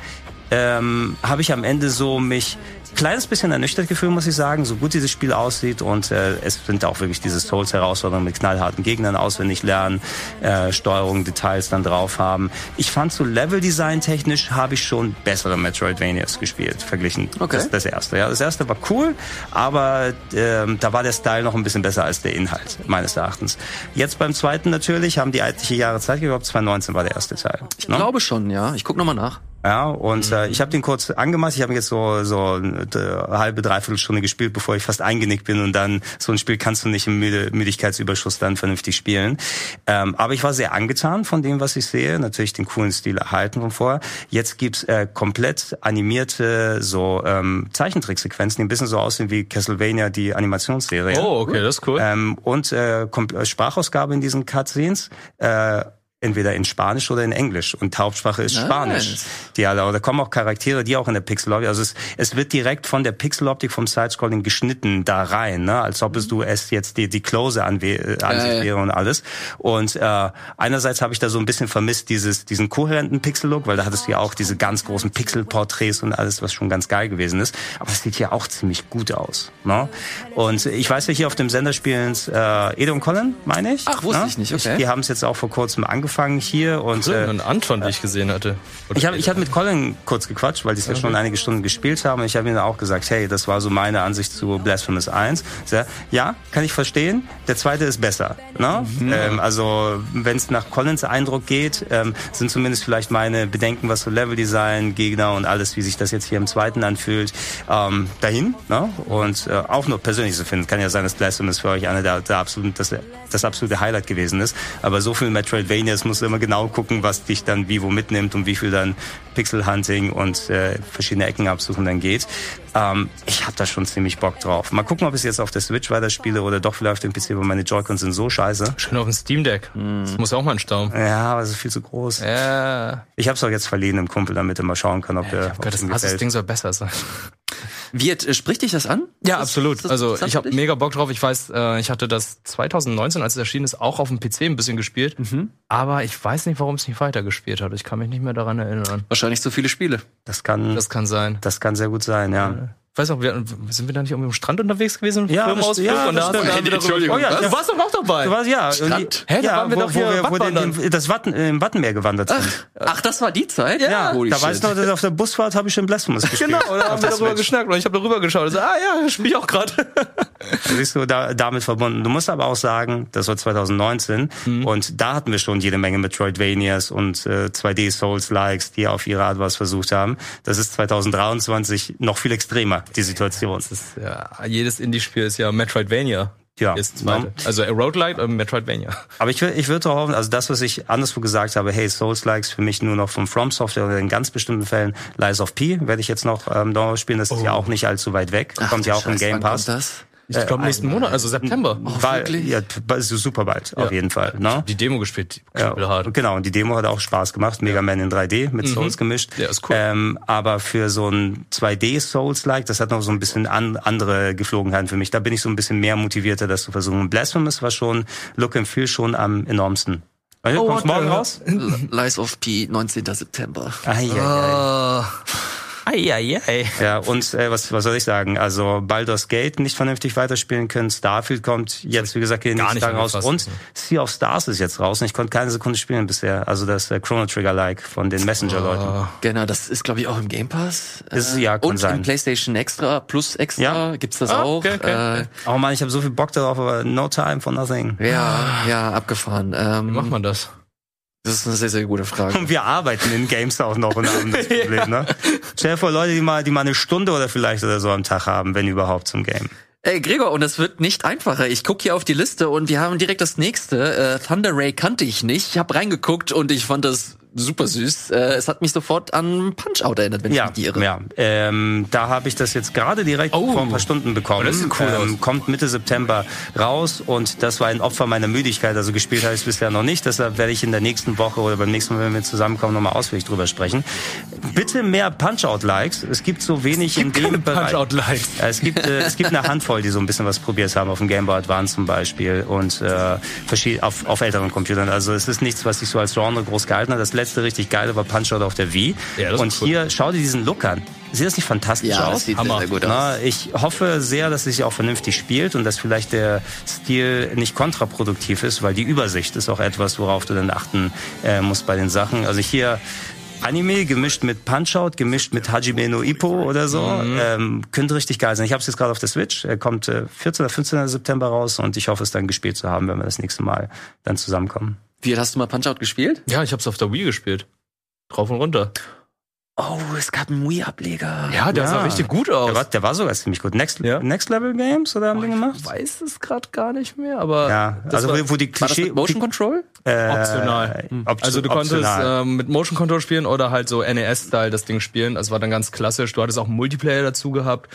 Speaker 3: ähm, habe ich am Ende so mich kleines bisschen ernüchtert gefühlt, muss ich sagen, so gut dieses Spiel aussieht und äh, es sind auch wirklich diese Souls-Herausforderungen mit knallharten Gegnern auswendig lernen, äh, Steuerung, Details dann drauf haben. Ich fand so Level-Design technisch habe ich schon bessere Metroidvanias gespielt, verglichen
Speaker 1: okay.
Speaker 3: das, das erste. Ja, das erste war cool, aber äh, da war der Style noch ein bisschen besser als der Inhalt, meines Erachtens. Jetzt beim zweiten natürlich, haben die etliche Jahre Zeit gehabt, zwanzig neunzehn war der erste Teil.
Speaker 1: Ich ne? glaube schon, ja. Ich guck nochmal nach.
Speaker 3: Ja, und äh, ich habe den kurz angemacht. Ich habe jetzt so so eine halbe, dreiviertel Stunde gespielt, bevor ich fast eingenickt bin. Und dann, so ein Spiel kannst du nicht im Müde, Müdigkeitsüberschuss dann vernünftig spielen. Ähm, aber ich war sehr angetan von dem, was ich sehe. Natürlich den coolen Stil erhalten von vorher. Jetzt gibt's äh, komplett animierte so ähm, Zeichentricksequenzen, die ein bisschen so aussehen wie Castlevania, die Animationsserie.
Speaker 2: Oh, okay, das ist cool.
Speaker 3: Ähm, und äh, Sprachausgabe in diesen Cutscenes. Äh, entweder in Spanisch oder in Englisch. Und die Hauptsprache ist nice. Spanisch. Die alle, da kommen auch Charaktere, die auch in der Pixeloptik, also es, es wird direkt von der Pixeloptik vom Sidescrolling geschnitten da rein, ne? Als ob es du es jetzt die, die Close Ansicht äh, wäre und alles. Und äh, einerseits habe ich da so ein bisschen vermisst, dieses diesen kohärenten Pixel-Look, weil da hattest du ja auch diese ganz großen Pixel-Porträts und alles, was schon ganz geil gewesen ist. Aber es sieht ja auch ziemlich gut aus. Ne? Und ich weiß ja, hier auf dem Sender spielen äh, Edo und Colin, meine ich.
Speaker 1: Ach, wusste
Speaker 3: ne?
Speaker 1: ich nicht, okay.
Speaker 3: Ich, die haben es jetzt auch vor kurzem angefangen hier und
Speaker 2: äh, und Anton, die ich gesehen hatte.
Speaker 3: Oder ich habe ich hab mit Colin kurz gequatscht, weil die es ja schon einige Stunden gespielt haben und ich habe ihm auch gesagt, hey, das war so meine Ansicht zu Blasphemous eins. Sag, ja, kann ich verstehen. Der zweite ist besser. Ne? Mhm. Ähm, also wenn es nach Collins Eindruck geht, ähm, sind zumindest vielleicht meine Bedenken, was so Leveldesign, Gegner und alles, wie sich das jetzt hier im zweiten anfühlt, ähm, dahin. Ne? Und äh, auch nur persönlich so finden. Kann ja sein, dass Blasphemous für euch eine der, der absoluten, das, das absolute Highlight gewesen ist. Aber so viel Metroidvanias musst du immer genau gucken, was dich dann wie wo mitnimmt und wie viel dann Pixel-Hunting und äh, verschiedene Ecken absuchen dann geht. Ähm, ich habe da schon ziemlich Bock drauf. Mal gucken, ob ich es jetzt auf der Switch weiterspiele oder doch vielleicht auf dem P C, weil meine Joy-Cons sind so scheiße.
Speaker 2: Schön auf dem Steam Deck. Mm. Das muss auch mal ein Staunen.
Speaker 3: Ja, aber es ist viel zu groß.
Speaker 2: Ja.
Speaker 3: Ich habe es auch jetzt verliehen im Kumpel, damit er mal schauen kann, ob
Speaker 2: ja,
Speaker 3: der
Speaker 2: ich hab gehört, das, das Ding soll besser sein.
Speaker 1: Wird, äh, spricht dich das an?
Speaker 2: Ja,
Speaker 1: das,
Speaker 2: absolut.
Speaker 1: das,
Speaker 2: also ich habe mega Bock drauf. Ich weiß, äh, ich hatte das zwanzig neunzehn, als es erschienen ist, auch auf dem P C ein bisschen gespielt. Mhm. Aber ich weiß nicht, warum es nicht weitergespielt hat. Ich kann mich nicht mehr daran erinnern.
Speaker 1: Wahrscheinlich zu viele Spiele.
Speaker 3: Das kann,
Speaker 2: das kann sein.
Speaker 3: Das kann sehr gut sein, ja. ja.
Speaker 2: Ich weiß auch, wir, sind wir da nicht irgendwie am Strand unterwegs gewesen?
Speaker 3: Ja, das, ja,
Speaker 2: und da
Speaker 3: das
Speaker 2: da Entschuldigung. Oh ja, du warst doch auch dabei.
Speaker 3: Du warst, ja.
Speaker 2: Strand? Hä, da
Speaker 3: ja,
Speaker 2: waren wir
Speaker 3: wo,
Speaker 2: doch hier
Speaker 3: wo wir, wo den, das Watten, im Wattenmeer gewandert sind.
Speaker 1: Ach, ach, das war die Zeit?
Speaker 3: Ja, ja. Da weißt du noch, auf der Busfahrt habe ich schon Blasphemous gespielt.
Speaker 2: Genau, und da haben wir darüber geschnackt und ich habe darüber geschaut und so, ah ja, spiel ich auch gerade.
Speaker 3: Siehst du, da, damit verbunden. Du musst aber auch sagen, das war zwanzig neunzehn mhm. und da hatten wir schon jede Menge Metroidvanias und äh, zwei D Souls-Likes, die auf ihre Art was versucht haben. Das ist zwanzig dreiundzwanzig noch viel extremer, die Situation.
Speaker 2: Das ist, ja, jedes Indie-Spiel ist ja Metroidvania.
Speaker 3: Ja.
Speaker 2: Ist zweite. Also Roguelike und Metroidvania.
Speaker 3: Aber ich, ich würde hoffen, also das, was ich anderswo gesagt habe, hey, Souls-Likes für mich nur noch von From Software oder in ganz bestimmten Fällen Lies of P werde ich jetzt noch ähm, noch spielen. Das ist oh. ja auch nicht allzu weit weg.
Speaker 1: Ach,
Speaker 3: kommt ja auch
Speaker 1: Scheiß,
Speaker 3: im Game Pass.
Speaker 1: Kommt das?
Speaker 2: Ich glaube nächsten Monat, also September.
Speaker 1: Oh,
Speaker 3: Weil, ja, super bald, ja. auf jeden Fall. Ne?
Speaker 2: Die Demo gespielt,
Speaker 3: ja, hart. Genau, und die Demo hat auch Spaß gemacht. Mega Man in drei D mit mhm. Souls gemischt.
Speaker 2: Ja, ist cool.
Speaker 3: Ähm, aber für so ein zwei D Souls-like, das hat noch so ein bisschen an, andere Geflogenheiten für mich. Da bin ich so ein bisschen mehr motivierter, das zu versuchen. Blasphemous war schon, Look and Feel schon am enormsten. Also,
Speaker 1: oh,
Speaker 3: kommst morgen raus?
Speaker 1: Lies of P, neunzehnten September.
Speaker 3: Ah, ja, ja.
Speaker 2: Eieiei.
Speaker 3: Ja, und äh, was, was soll ich sagen? Also Baldur's Gate nicht vernünftig weiterspielen können. Starfield kommt jetzt, wie gesagt, in den nächsten Tagen raus. Und Sea of Stars ist jetzt raus. Und ich konnte keine Sekunde spielen bisher. Also das äh, Chrono Trigger-like von den Messenger-Leuten.
Speaker 2: Oh.
Speaker 1: Genau, das ist, glaube ich, auch im Game Pass.
Speaker 3: Ist, ja, kann
Speaker 1: und
Speaker 3: sein.
Speaker 1: im PlayStation Extra plus Extra
Speaker 3: Ja.
Speaker 1: gibt's das
Speaker 2: Ah,
Speaker 1: auch.
Speaker 2: okay, okay.
Speaker 1: Äh,
Speaker 3: Oh man, ich habe so viel Bock darauf, aber no time for nothing.
Speaker 1: ja, ja, abgefahren. Ähm,
Speaker 2: Wie macht man das?
Speaker 1: Das ist eine sehr, sehr gute Frage.
Speaker 3: Und wir arbeiten in Games auch noch und haben das Problem, ne? Stell dir vor, Leute, die mal, die mal eine Stunde oder vielleicht oder so am Tag haben, wenn überhaupt zum Game.
Speaker 1: Ey, Gregor, und es wird nicht einfacher. Ich guck hier auf die Liste und wir haben direkt das nächste. Äh, Thunder Ray kannte ich nicht. Ich habe reingeguckt und ich fand das super süß. Äh, es hat mich sofort an Punch-Out erinnert, wenn
Speaker 3: Ja,
Speaker 1: ich mich irre.
Speaker 3: ja. Ähm, da habe ich das jetzt gerade direkt
Speaker 2: Oh.
Speaker 3: vor ein paar Stunden bekommen.
Speaker 2: Das sieht cool
Speaker 3: ähm,
Speaker 2: aus.
Speaker 3: Kommt Mitte September raus und das war ein Opfer meiner Müdigkeit. Also gespielt habe ich es bisher noch nicht. Deshalb werde ich in der nächsten Woche oder beim nächsten Mal, wenn wir zusammenkommen, nochmal ausführlich drüber sprechen. Bitte mehr Punch-Out-Likes. Es gibt so wenig in dem Bereich.
Speaker 2: Punch-Out-Likes.
Speaker 3: Ja, es gibt äh, es gibt eine Handvoll, die so ein bisschen was probiert haben auf dem Game Boy Advance zum Beispiel und äh, verschied- auf, auf älteren Computern. Also es ist nichts, was sich so als Genre groß gehalten hat. Das letzte richtig geile war Punch-Out auf der Wii.
Speaker 2: Ja, das ist
Speaker 3: und
Speaker 2: cool.
Speaker 3: hier, schau dir diesen Look an. Sieht das nicht fantastisch
Speaker 1: Ja,
Speaker 3: aus?
Speaker 1: das sieht
Speaker 2: Hammer.
Speaker 1: sehr, sehr gut aus.
Speaker 3: Na, ich hoffe sehr, dass es sich auch vernünftig spielt und dass vielleicht der Stil nicht kontraproduktiv ist, weil die Übersicht ist auch etwas, worauf du dann achten äh, musst bei den Sachen. Also hier Anime gemischt mit Punch-Out, gemischt mit Hajime no Ippo oder so. Mhm. Ähm, könnte richtig geil sein. Ich habe es jetzt gerade auf der Switch. Er kommt äh, vierzehnten oder fünfzehnten September raus und ich hoffe, es dann gespielt zu haben, wenn wir das nächste Mal dann zusammenkommen.
Speaker 1: Wie, hast du mal Punch-Out gespielt?
Speaker 2: Ja, ich hab's auf der Wii gespielt. Drauf und runter.
Speaker 1: Oh, es gab einen Wii-Ableger.
Speaker 2: Ja, der
Speaker 3: Ja.
Speaker 2: sah richtig gut aus.
Speaker 3: Der war, der war sogar ziemlich gut. Next,
Speaker 2: Ja.
Speaker 3: Next Level Games oder haben die gemacht?
Speaker 2: Ich weiß es gerade gar nicht mehr, aber
Speaker 3: Ja,
Speaker 2: das
Speaker 3: also
Speaker 2: war,
Speaker 3: wo, wo die
Speaker 1: War das
Speaker 3: Klischee...
Speaker 1: mit Motion Control?
Speaker 3: äh,
Speaker 2: optional.
Speaker 3: Op-
Speaker 2: Also du konntest
Speaker 3: optional.
Speaker 2: ähm, mit Motion Control spielen oder halt so N E S-Style das Ding spielen. Das war dann ganz klassisch. Du hattest auch einen Multiplayer dazu gehabt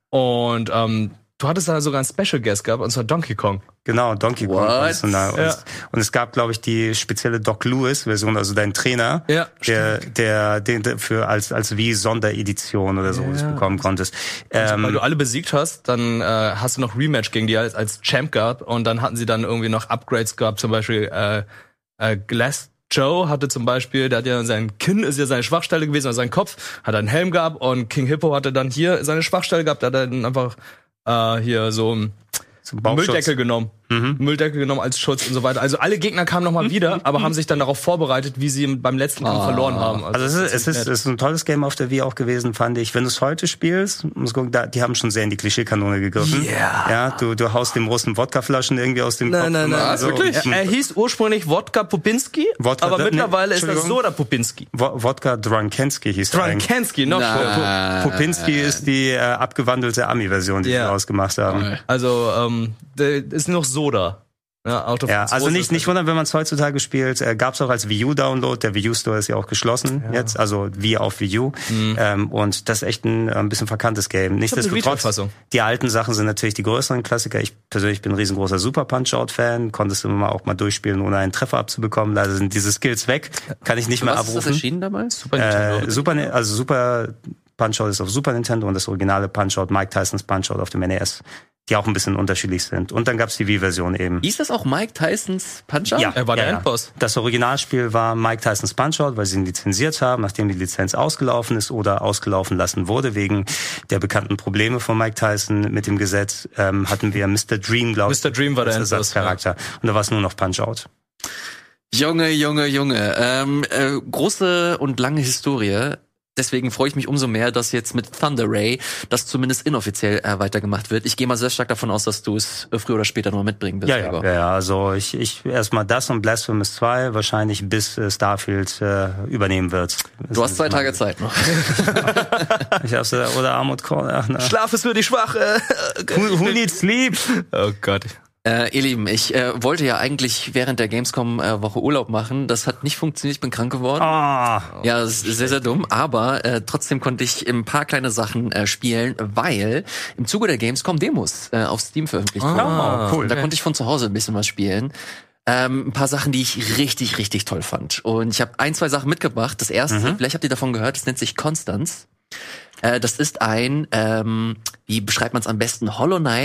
Speaker 2: und ähm, du hattest da sogar einen Special Guest gehabt, und zwar Donkey Kong.
Speaker 3: Genau, Donkey Kong.
Speaker 1: What?
Speaker 3: Und,
Speaker 2: Ja.
Speaker 3: und es gab, glaube ich, die spezielle Doc Lewis-Version, also dein Trainer,
Speaker 2: Ja,
Speaker 3: der, der, den der für als als wie Sonderedition oder so
Speaker 2: Ja.
Speaker 3: das bekommen konntest.
Speaker 2: Weil
Speaker 3: Ähm,
Speaker 2: du alle besiegt hast, dann äh, hast du noch Rematch gegen die als, als Champ gehabt und dann hatten sie dann irgendwie noch Upgrades gehabt, zum Beispiel äh, äh, Glass Joe hatte zum Beispiel, der hat ja sein Kinn, ist ja seine Schwachstelle gewesen, also sein Kopf, hat einen Helm gehabt und King Hippo hatte dann hier seine Schwachstelle gehabt, da hat er dann einfach äh, hier so einen
Speaker 3: zum Bauchschutz.
Speaker 2: Mülldeckel genommen.
Speaker 3: Mhm.
Speaker 2: Mülldeckel genommen als Schutz und so weiter. Also alle Gegner kamen nochmal wieder, aber haben sich dann darauf vorbereitet, wie sie beim letzten Kampf
Speaker 1: Ah.
Speaker 2: verloren haben.
Speaker 3: Also es ist, es ist, es ist ein tolles Game auf der Wii auch gewesen, fand ich. Wenn du es heute spielst, muss gucken, da, die haben schon sehr in die Klischeekanone gegriffen.
Speaker 2: Yeah.
Speaker 3: Ja, du, du haust dem Russen Wodkaflaschen irgendwie aus dem Kopf.
Speaker 2: Nein, nein, nein.
Speaker 3: immer
Speaker 2: Also,
Speaker 3: so.
Speaker 2: er, er hieß ursprünglich Wodka Popinski,
Speaker 3: Wodka-
Speaker 2: aber
Speaker 3: nee,
Speaker 2: mittlerweile ist das
Speaker 3: Entschuldigung.
Speaker 2: Soda Popinski.
Speaker 3: Wo- Wodka Drunkensky hieß der eigentlich.
Speaker 2: Drunkensky, noch schlimmer.
Speaker 1: Na.
Speaker 3: Popinski ist die äh, abgewandelte Ami-Version, die
Speaker 2: Ja.
Speaker 3: sie ausgemacht haben.
Speaker 2: Also, ähm, der ist nur Soda. Ja, Auto
Speaker 3: Ja, also nicht nicht wundern, wenn man es heutzutage spielt. Äh, Gab's auch als Wii U-Download. Der Wii U-Store ist ja auch geschlossen jetzt, also Wii auf Wii U.
Speaker 2: Mhm.
Speaker 3: Ähm, und das ist echt ein, ein bisschen verkanntes Game.
Speaker 2: hab eine
Speaker 3: Nichtsdestotrotz,
Speaker 2: Retail-Fassung.
Speaker 3: die alten Sachen sind natürlich die größeren Klassiker. Ich persönlich bin ein riesengroßer Super Punch-Out-Fan. Konntest du immer auch mal durchspielen, ohne einen Treffer abzubekommen. Leider sind diese Skills weg. Kann ich nicht mehr
Speaker 1: Was ist das
Speaker 3: abrufen.
Speaker 1: erschienen damals?
Speaker 2: Super Nintendo.
Speaker 3: Äh, Super, Ne- also Super Punch-Out ist auf Super Nintendo und das originale Punch-Out, Mike Tysons Punch-Out auf dem N E S, die auch ein bisschen unterschiedlich sind. Und dann gab's die Wii-Version eben.
Speaker 1: Hieß das auch Mike Tysons Punch-Out?
Speaker 3: Ja,
Speaker 2: Er war der
Speaker 3: ja, ja.
Speaker 2: Endboss.
Speaker 3: Das Originalspiel war Mike Tysons Punch-Out, weil sie ihn lizenziert haben, nachdem die Lizenz ausgelaufen ist oder ausgelaufen lassen wurde wegen der bekannten Probleme von Mike Tyson mit dem Gesetz, ähm, hatten wir Mister Dream, glaube ich.
Speaker 2: Mister Dream war der
Speaker 3: als
Speaker 2: Endboss,
Speaker 3: Ersatzcharakter. Und da war es nur noch Punch-Out.
Speaker 1: Junge, Junge, Junge. Ähm, äh, große und lange Historie. Deswegen freue ich mich umso mehr, dass jetzt mit Thunder Ray das zumindest inoffiziell äh, weitergemacht wird. Ich gehe mal sehr stark davon aus, dass du es äh, früher oder später noch mitbringen wirst.
Speaker 3: Ja, ja,
Speaker 1: Gregor.
Speaker 3: ja, ja, also ich, ich erstmal das und Blasphemous zwei wahrscheinlich bis äh, Starfield äh, übernehmen wird.
Speaker 1: Du hast zwei Tage Zeit noch.
Speaker 3: Ich hab's, äh, oder Armut Core. Ach, na.
Speaker 2: Schlaf ist für die Schwache.
Speaker 3: Who, who needs sleep?
Speaker 2: Oh Gott.
Speaker 1: Äh, ihr Lieben, ich äh, wollte ja eigentlich während der Gamescom-Woche Urlaub machen. Das hat nicht funktioniert, ich bin krank geworden.
Speaker 3: Ah,
Speaker 1: Ja, das ist sehr, sehr dumm. Aber äh, trotzdem konnte ich ein paar kleine Sachen äh, spielen, weil im Zuge der Gamescom Demos äh, auf Steam veröffentlicht wurden.
Speaker 2: Ah,
Speaker 3: cool.
Speaker 1: Und da konnte ich von zu Hause ein bisschen was spielen. Ähm, ein paar Sachen, die ich richtig, richtig toll fand. Und ich habe ein, zwei Sachen mitgebracht. Das erste,
Speaker 3: Mhm.
Speaker 1: vielleicht habt ihr davon gehört, das nennt sich Constance. Äh, das ist ein, ähm, wie beschreibt man es am besten, Hollow Knight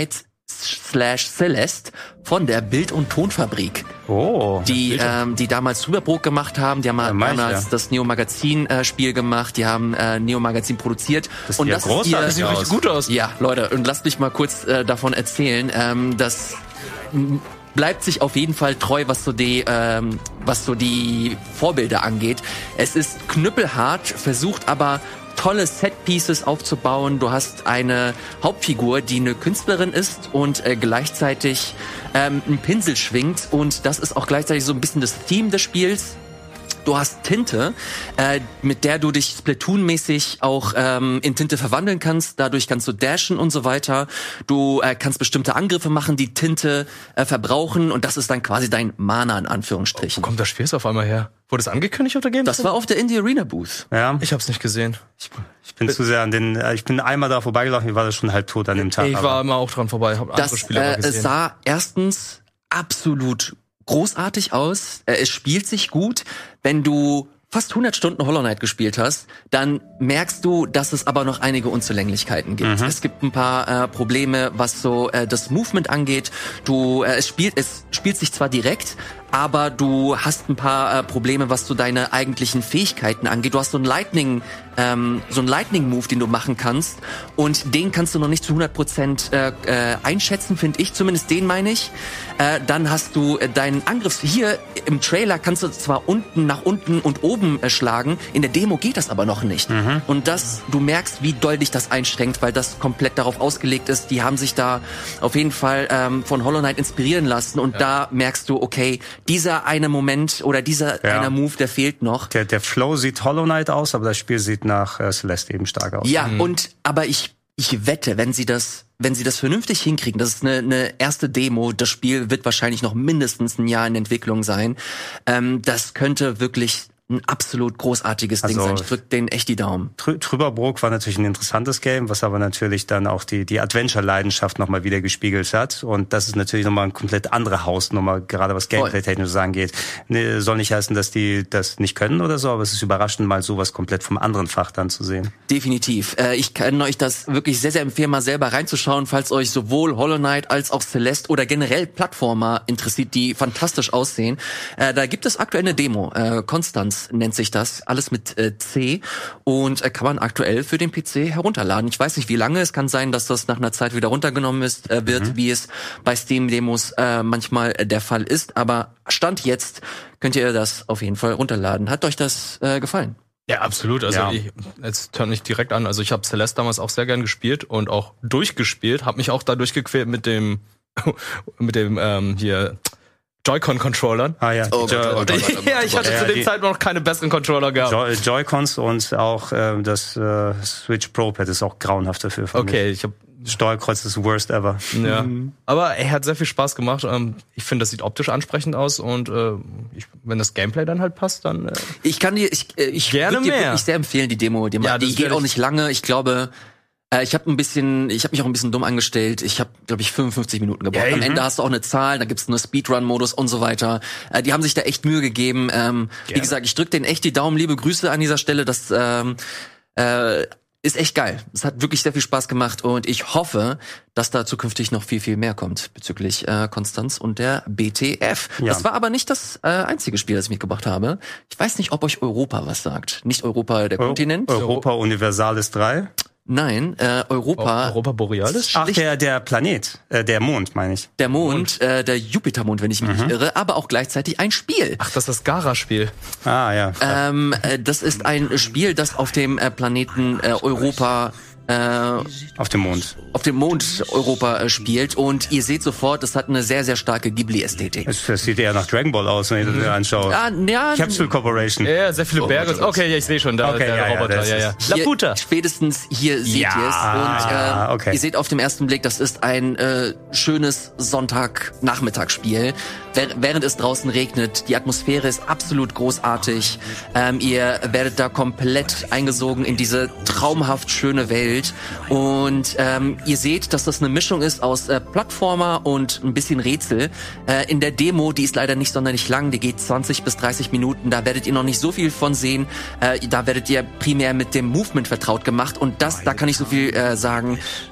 Speaker 1: slash Celeste von der Bild- und Tonfabrik.
Speaker 3: Oh.
Speaker 1: Die, ähm, die damals Rüberbrot gemacht haben, die haben
Speaker 3: Ja,
Speaker 1: damals
Speaker 3: ja.
Speaker 1: das Neo-Magazin-Spiel gemacht, die haben äh, Neo-Magazin produziert.
Speaker 3: Das
Speaker 1: und
Speaker 3: sieht ja
Speaker 1: das
Speaker 3: großartig
Speaker 1: ist
Speaker 2: Das sieht
Speaker 1: ihr,
Speaker 2: richtig gut aus.
Speaker 1: Ja, Leute, und lasst mich mal kurz äh, davon erzählen, ähm, dass m, bleibt sich auf jeden Fall treu, was so die, ähm, was so die Vorbilder angeht. Es ist knüppelhart, versucht aber tolle Set-Pieces aufzubauen. Du hast eine Hauptfigur, die eine Künstlerin ist und äh, gleichzeitig ähm, einen Pinsel schwingt. Und das ist auch gleichzeitig so ein bisschen das Theme des Spiels. Du hast Tinte, äh, mit der du dich Splatoon-mäßig auch ähm, in Tinte verwandeln kannst. Dadurch kannst du dashen und so weiter. Du äh, kannst bestimmte Angriffe machen, die Tinte äh, verbrauchen. Und das ist dann quasi dein Mana in Anführungsstrichen.
Speaker 2: Wo kommt das Spiel jetzt auf einmal her? Wurde es angekündigt auf der Gamescom?
Speaker 1: Das war auf der Indie Arena Booth.
Speaker 3: Ja.
Speaker 2: Ich hab's nicht gesehen.
Speaker 3: Ich, ich bin zu sehr an den, äh, ich bin einmal da vorbeigelaufen, ich war da schon halb tot an dem Tag.
Speaker 2: Ich
Speaker 3: aber-
Speaker 2: war immer auch dran vorbei, hab andere
Speaker 1: Das
Speaker 2: Spiele aber
Speaker 1: äh, es
Speaker 2: gesehen.
Speaker 1: sah erstens absolut großartig aus. Äh, es spielt sich gut. Wenn du fast hundert Stunden Hollow Knight gespielt hast, dann merkst du, dass es aber noch einige Unzulänglichkeiten gibt. Mhm. Es gibt ein paar äh, Probleme, was so äh, das Movement angeht. Du, äh, es spielt, es spielt sich zwar direkt, aber du hast ein paar äh, Probleme, was so deine eigentlichen Fähigkeiten angeht. Du hast so einen Lightning, ähm, so einen Lightning-Move, den du machen kannst, und den kannst du noch nicht zu hundert Prozent äh, äh, einschätzen, finde ich. Zumindest den meine ich. Äh, dann hast du äh, deinen Angriff. Hier im Trailer kannst du zwar unten nach unten und oben äh, schlagen, in der Demo geht das aber noch nicht. Mhm. Und das, du merkst, wie doll dich das einschränkt, weil das komplett darauf ausgelegt ist. Die haben sich da auf jeden Fall ähm, von Hollow Knight inspirieren lassen, und ja. da merkst du, okay, dieser eine Moment oder dieser
Speaker 3: Ja.
Speaker 1: eine Move, der fehlt noch.
Speaker 3: Der, der Flow sieht Hollow Knight aus, aber das Spiel sieht nach äh, Celeste eben stark aus.
Speaker 1: Ja, mhm. und aber ich ich wette, wenn sie das wenn sie das vernünftig hinkriegen, das ist eine, eine erste Demo, das Spiel wird wahrscheinlich noch mindestens ein Jahr in Entwicklung sein. Ähm, das könnte wirklich ein absolut großartiges
Speaker 3: Also,
Speaker 1: Ding sein. Ich drück denen echt die Daumen.
Speaker 3: Trü- Trüberbrook war natürlich ein interessantes Game, was aber natürlich dann auch die die Adventure-Leidenschaft nochmal wieder gespiegelt hat. Und das ist natürlich nochmal eine komplett andere Hausnummer, gerade was Gameplay-technisches angeht. Nee, soll nicht heißen, dass die das nicht können oder so, aber es ist überraschend, mal sowas komplett vom anderen Fach dann zu sehen.
Speaker 1: Definitiv. Äh, ich kann euch das wirklich sehr, sehr empfehlen, mal selber reinzuschauen, falls euch sowohl Hollow Knight als auch Celeste oder generell Plattformer interessiert, die fantastisch aussehen. Äh, da gibt es aktuell eine Demo. Äh, Konstanz nennt sich das. Alles mit äh, C. Und äh, kann man aktuell für den P C herunterladen. Ich weiß nicht, wie lange. Es kann sein, dass das nach einer Zeit wieder runtergenommen ist, äh, wird, mhm. wie es bei Steam-Demos äh, manchmal äh, der Fall ist. Aber Stand jetzt könnt ihr das auf jeden Fall runterladen. Hat euch das äh, gefallen?
Speaker 2: Ja, absolut. Also
Speaker 3: Ja.
Speaker 2: ich, jetzt hört mich direkt an. Also ich habe Celeste damals auch sehr gern gespielt und auch durchgespielt. Habe mich auch da durchgequält mit dem mit dem ähm, hier Joy-Con-Controllern.
Speaker 3: Ah ja,
Speaker 1: Oh
Speaker 3: die
Speaker 1: Gott,
Speaker 3: Jo-
Speaker 1: oh Gott, oh Gott, oh Gott.
Speaker 2: Ja, ich hatte
Speaker 3: Ja,
Speaker 2: zu dem
Speaker 3: die-
Speaker 2: Zeitpunkt noch keine besseren Controller gehabt.
Speaker 3: Jo- Joy-Cons und auch äh, das äh, Switch Pro-Pad ist auch grauenhaft dafür. fand
Speaker 2: Okay, ich habe
Speaker 3: ich. Steuerkreuz ist worst ever.
Speaker 2: ja. Aber er hat sehr viel Spaß gemacht. Ähm, Ich finde, das sieht optisch ansprechend aus und äh, ich, wenn das Gameplay dann halt passt, dann äh,
Speaker 1: Ich kann dir, ich, äh, ich
Speaker 2: Gerne
Speaker 1: würd dir
Speaker 2: mehr.
Speaker 1: wirklich sehr empfehlen, die Demo. Die,
Speaker 2: Ja,
Speaker 1: die
Speaker 2: das
Speaker 1: geht
Speaker 2: werde
Speaker 1: auch
Speaker 2: ich-
Speaker 1: nicht lange. Ich glaube, äh, ich habe ein bisschen, ich habe mich auch ein bisschen dumm angestellt. Ich habe, glaube ich, fünfundfünfzig Minuten gebraucht.
Speaker 2: Ja,
Speaker 1: Am
Speaker 2: mhm.
Speaker 1: Ende hast du auch eine Zahl, da gibt's einen Speedrun-Modus und so weiter. Äh, die haben sich da echt Mühe gegeben. Ähm, wie
Speaker 2: Gerne.
Speaker 1: gesagt, ich drück denen echt die Daumen. Liebe Grüße an dieser Stelle. Das ähm, äh, ist echt geil. Es hat wirklich sehr viel Spaß gemacht und ich hoffe, dass da zukünftig noch viel, viel mehr kommt bezüglich äh, Konstanz und der B T F.
Speaker 3: Ja.
Speaker 1: Das war aber nicht das äh, einzige Spiel, das ich mitgebracht habe. Ich weiß nicht, ob euch Europa was sagt. Nicht Europa, der Kontinent.
Speaker 3: Europa Universalis drei.
Speaker 1: Nein, äh, Europa,
Speaker 2: Europa Borealis?
Speaker 3: Ach, der, der Planet, äh, der Mond, meine ich.
Speaker 1: der Mond, äh, der Jupitermond, wenn ich mich nicht irre, aber auch gleichzeitig ein Spiel.
Speaker 2: Ach, das ist das Gara-Spiel.
Speaker 3: Ah, ja.
Speaker 1: Ähm, äh, das ist ein Spiel, das auf dem äh, Planeten äh, Europa äh,
Speaker 3: Auf dem Mond.
Speaker 1: auf dem Mond Europa äh, spielt und ihr seht sofort, das hat eine sehr, sehr starke Ghibli-Ästhetik.
Speaker 3: Es, das sieht eher nach Dragon Ball aus, wenn ich das mir anschaue.
Speaker 1: Ja, ja,
Speaker 3: Capsule Corporation.
Speaker 2: Ja, sehr viele Berge. Okay, ja, ich sehe schon, da
Speaker 3: Okay,
Speaker 2: der
Speaker 3: ja, ja,
Speaker 2: Roboter.
Speaker 3: das
Speaker 2: Ja, ja.
Speaker 3: ist-
Speaker 1: Hier,
Speaker 2: Laputa.
Speaker 1: spätestens hier seht
Speaker 3: Ja,
Speaker 1: ihr es. Und
Speaker 3: ja,
Speaker 1: äh,
Speaker 3: okay.
Speaker 1: ihr seht auf dem ersten Blick, das ist ein äh, schönes Sonntag-Nachmittagsspiel. Wäh- Während es draußen regnet, die Atmosphäre ist absolut großartig. Ähm, ihr werdet da komplett eingesogen in diese traumhaft schöne Welt. Und ähm, ihr seht, dass das eine Mischung ist aus äh, Plattformer und ein bisschen Rätsel. Äh, in der Demo, die ist leider nicht sonderlich lang, die geht zwanzig bis dreißig Minuten. Da werdet ihr noch nicht so viel von sehen. Äh, da werdet ihr primär mit dem Movement vertraut gemacht. Und das, da kann ich so viel äh, sagen,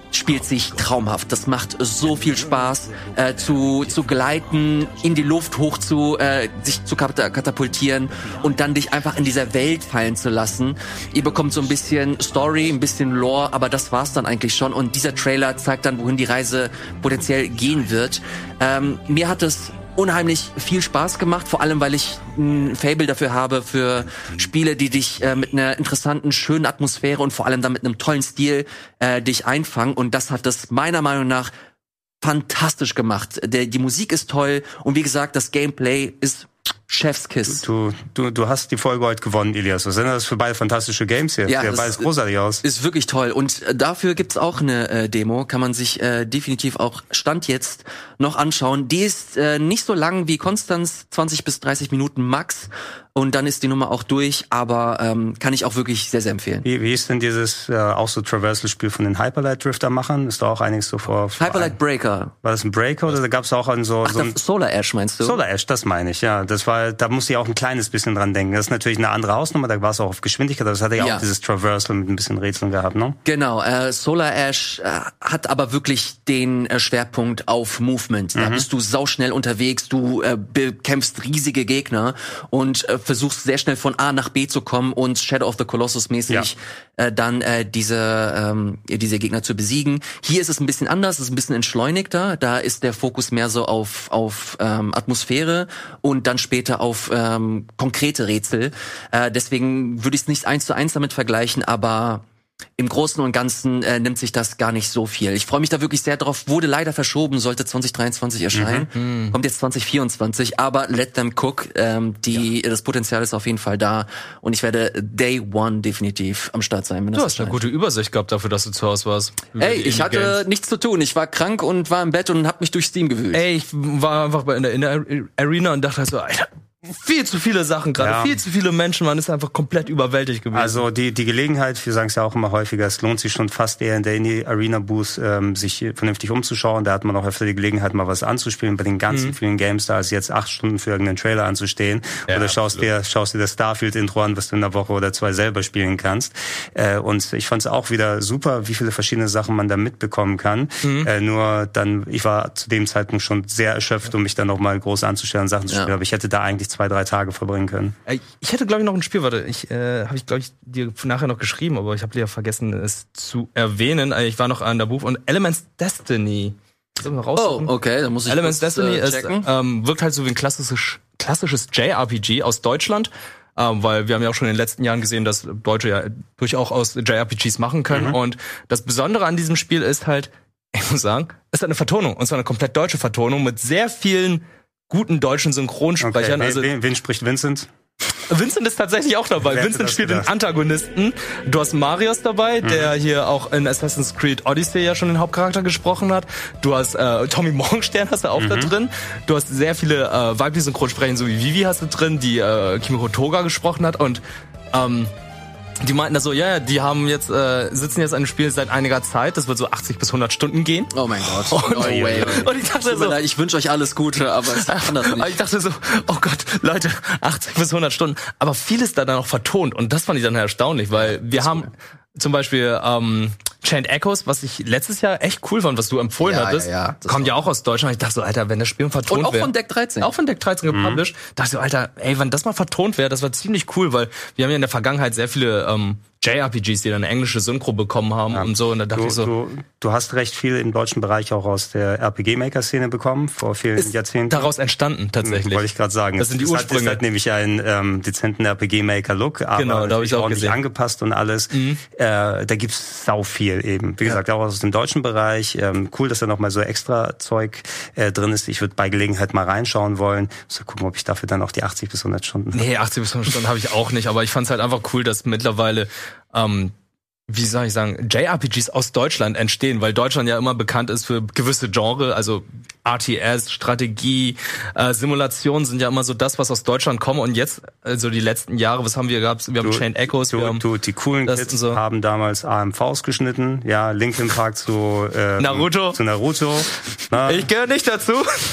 Speaker 1: spielt sich traumhaft. Das macht so viel Spaß, äh, zu zu gleiten, in die Luft hoch zu äh, sich zu katapultieren und dann dich einfach in dieser Welt fallen zu lassen. Ihr bekommt so ein bisschen Story, ein bisschen Lore, aber das war's dann eigentlich schon. Und dieser Trailer zeigt dann, wohin die Reise potenziell gehen wird. Ähm, mir hat es unheimlich viel Spaß gemacht, vor allem weil ich ein Faible dafür habe für Spiele, die dich äh, mit einer interessanten, schönen Atmosphäre und vor allem dann mit einem tollen Stil äh, dich einfangen. Und das hat es meiner Meinung nach fantastisch gemacht. Der, die Musik ist toll und wie gesagt, das Gameplay ist Chefskiss.
Speaker 3: Du, du, du hast die Folge heute gewonnen, Ilias. Was sind das für beide fantastische Games hier?
Speaker 1: Ja,
Speaker 3: ja, beides großartig aus.
Speaker 1: Ist wirklich toll. Und dafür gibt's auch eine äh, Demo. Kann man sich äh, definitiv auch Stand jetzt noch anschauen. Die ist äh, nicht so lang wie Konstanz, zwanzig bis dreißig Minuten max. Und dann ist die Nummer auch durch. Aber ähm, kann ich auch wirklich sehr, sehr empfehlen.
Speaker 3: Wie, wie ist denn dieses äh, auch so Traversal-Spiel von den Hyperlight Drifter-Machern? Ist da auch einiges so vor...
Speaker 1: Hyperlight Breaker.
Speaker 3: War das ein Breaker oder da gab's auch an so...
Speaker 1: Ach,
Speaker 3: so ein
Speaker 1: Solar Ash meinst du?
Speaker 3: Solar Ash, das meine ich, ja. Das war, da muss ich auch ein kleines bisschen dran denken. Das ist natürlich eine andere Hausnummer, da war es auch auf Geschwindigkeit, aber das hatte ja,
Speaker 1: Ja.
Speaker 3: auch dieses Traversal mit ein bisschen Rätseln gehabt, ne?
Speaker 1: Genau, äh, Solar Ash äh, hat aber wirklich den äh, Schwerpunkt auf Movement. Da bist du sauschnell unterwegs, du äh, bekämpfst riesige Gegner und äh, versuchst sehr schnell von A nach B zu kommen und Shadow of the Colossus mäßig
Speaker 3: Ja.
Speaker 1: äh, dann äh, diese ähm, diese Gegner zu besiegen. Hier ist es ein bisschen anders, es ist ein bisschen entschleunigter. Da ist der Fokus mehr so auf auf ähm, Atmosphäre und dann später auf ähm, konkrete Rätsel. Äh, deswegen würde ich es nicht eins zu eins damit vergleichen, aber im Großen und Ganzen äh, nimmt sich das gar nicht so viel. Ich freue mich da wirklich sehr drauf. Wurde leider verschoben, sollte zwanzig dreiundzwanzig erscheinen. Mhm. Kommt jetzt zwanzig vierundzwanzig, aber let them cook. Ähm, die, ja. Das Potenzial ist auf jeden Fall da. Und ich werde Day One definitiv am Start sein. Wenn
Speaker 2: Du
Speaker 1: das
Speaker 2: hast eine
Speaker 1: erscheint.
Speaker 2: gute Übersicht gehabt dafür, dass du zu Hause warst.
Speaker 1: Ey, ich hatte
Speaker 2: Games.
Speaker 1: nichts zu tun. Ich war krank und war im Bett und hab mich durch Steam gewühlt.
Speaker 2: Ey, ich war einfach bei in der, in der Arena und dachte halt so, Alter, viel zu viele Sachen gerade,
Speaker 3: Ja.
Speaker 2: viel zu viele Menschen, man ist einfach komplett überwältigt gewesen.
Speaker 3: Also die die Gelegenheit, wir sagen es ja auch immer häufiger, es lohnt sich schon fast eher in der Indie-Arena-Booth ähm, sich vernünftig umzuschauen. Da hat man auch öfter die Gelegenheit, mal was anzuspielen. Bei den ganzen mhm. vielen Games, da ist jetzt acht Stunden für irgendeinen Trailer anzustehen.
Speaker 2: Ja,
Speaker 3: oder schaust
Speaker 2: absolut.
Speaker 3: dir schaust dir das Starfield-Intro an, was du in einer Woche oder zwei selber spielen kannst. Äh, und ich fand es auch wieder super, wie viele verschiedene Sachen man da mitbekommen kann. Mhm. Äh, nur dann, ich war zu dem Zeitpunkt schon sehr erschöpft, um mich dann noch mal groß anzustellen, Sachen zu spielen.
Speaker 1: Ja.
Speaker 3: Aber ich hätte da eigentlich zwei, drei Tage verbringen können.
Speaker 2: Ich hätte, glaube ich, noch ein Spiel, warte, ich äh, habe ich, glaube ich, dir nachher noch geschrieben, aber ich habe dir ja vergessen, es zu erwähnen. Ich war noch an der Buch und Elements Destiny. Soll ich mal
Speaker 1: Oh,
Speaker 2: raussuchen?
Speaker 1: okay, dann muss ich
Speaker 2: Elements
Speaker 1: kurz,
Speaker 2: Destiny
Speaker 1: äh,
Speaker 2: ist,
Speaker 1: checken.
Speaker 2: ähm, wirkt halt so wie ein klassisches, klassisches J R P G aus Deutschland. Ähm, weil wir haben ja auch schon in den letzten Jahren gesehen, dass Deutsche ja durchaus aus J R P Gs machen können. Mhm. Und das Besondere an diesem Spiel ist halt, ich muss sagen, es hat eine Vertonung. Und zwar eine komplett deutsche Vertonung mit sehr vielen guten deutschen Synchronsprechern.
Speaker 3: Okay.
Speaker 2: Also
Speaker 3: Wen, wen spricht Vincent?
Speaker 2: Vincent ist tatsächlich auch dabei.
Speaker 3: Wer hätte
Speaker 2: Vincent
Speaker 3: das
Speaker 2: spielt den
Speaker 3: gedacht?
Speaker 2: Antagonisten. Du hast Marius dabei,
Speaker 3: Mhm.
Speaker 2: der hier auch in Assassin's Creed Odyssey ja schon den Hauptcharakter gesprochen hat. Du hast äh, Tommy Morgenstern hast du auch
Speaker 3: Mhm.
Speaker 2: da drin. Du hast sehr viele äh, weibliche Synchronsprecher, so wie Vivi hast du drin, die äh, Kimiko Toga gesprochen hat. Und ähm, die meinten da so, ja, yeah, die haben jetzt äh, sitzen jetzt an dem Spiel seit einiger Zeit. Das wird so achtzig bis hundert Stunden gehen.
Speaker 1: Oh mein Gott.
Speaker 2: Und,
Speaker 1: no way.
Speaker 2: und ich dachte
Speaker 1: Tut mir
Speaker 2: so,
Speaker 1: leid, ich wünsche euch alles Gute, aber ich kann das
Speaker 2: aber
Speaker 1: nicht.
Speaker 2: ich dachte so, oh Gott, Leute, achtzig bis hundert Stunden. Aber vieles da dann auch vertont. Und das fand ich dann erstaunlich, weil wir haben zum Beispiel ähm, Chained Echoes, was ich letztes Jahr echt cool fand, was du empfohlen
Speaker 1: Ja,
Speaker 2: hattest.
Speaker 1: ja, ja, das
Speaker 2: kommt
Speaker 1: war-
Speaker 2: ja auch aus Deutschland. Ich dachte so, Alter, wenn das Spiel vertont
Speaker 1: Und auch
Speaker 2: wäre.
Speaker 1: von Deck dreizehn.
Speaker 2: Auch von Deck dreizehn gepublished. Dachte ich so, Alter, ey, wenn das mal vertont wäre, das war ziemlich cool, weil wir haben ja in der Vergangenheit sehr viele ähm, J R P Gs, die dann eine englische Synchro bekommen haben und so. Und da dachte
Speaker 3: Du,
Speaker 2: ich so,
Speaker 3: du, du hast recht viel im deutschen Bereich auch aus der R P G-Maker-Szene bekommen, vor vielen
Speaker 2: ist
Speaker 3: Jahrzehnten.
Speaker 2: daraus entstanden tatsächlich.
Speaker 3: Wollte ich gerade sagen.
Speaker 2: Das sind die
Speaker 3: Es hat-
Speaker 2: Ursprünge.
Speaker 3: Es hat nämlich einen ähm, dezenten R P G-Maker-Look, aber
Speaker 2: Genau, da hab ich
Speaker 3: natürlich
Speaker 2: auch
Speaker 3: ordentlich
Speaker 2: gesehen.
Speaker 3: angepasst und alles.
Speaker 2: Mhm.
Speaker 3: Äh, da gibt's sau viel eben. Wie gesagt, auch aus dem deutschen Bereich. Ähm, cool, dass da noch mal so extra Zeug äh, drin ist. Ich würde bei Gelegenheit mal reinschauen wollen. Muss gucken, ob ich dafür dann auch die achtzig bis hundert Stunden
Speaker 2: Nee, achtzig bis hundert Stunden habe ich auch nicht, aber ich fand's halt einfach cool, dass mittlerweile, ähm, wie soll ich sagen, J R P Gs aus Deutschland entstehen, weil Deutschland ja immer bekannt ist für gewisse Genre, also R T S, Strategie, äh, Simulation sind ja immer so das, was aus Deutschland kommt. Und jetzt, also die letzten Jahre, was haben wir gehabt? Wir haben
Speaker 3: Du-
Speaker 2: Chained Echoes,
Speaker 3: Du,
Speaker 2: wir haben
Speaker 3: du, die coolen
Speaker 2: das
Speaker 3: Kids
Speaker 2: und so.
Speaker 3: haben damals A M Vs geschnitten, ja, Linkin Park zu ähm,
Speaker 2: Naruto.
Speaker 3: Zu Naruto. Na,
Speaker 2: Ich gehöre nicht dazu.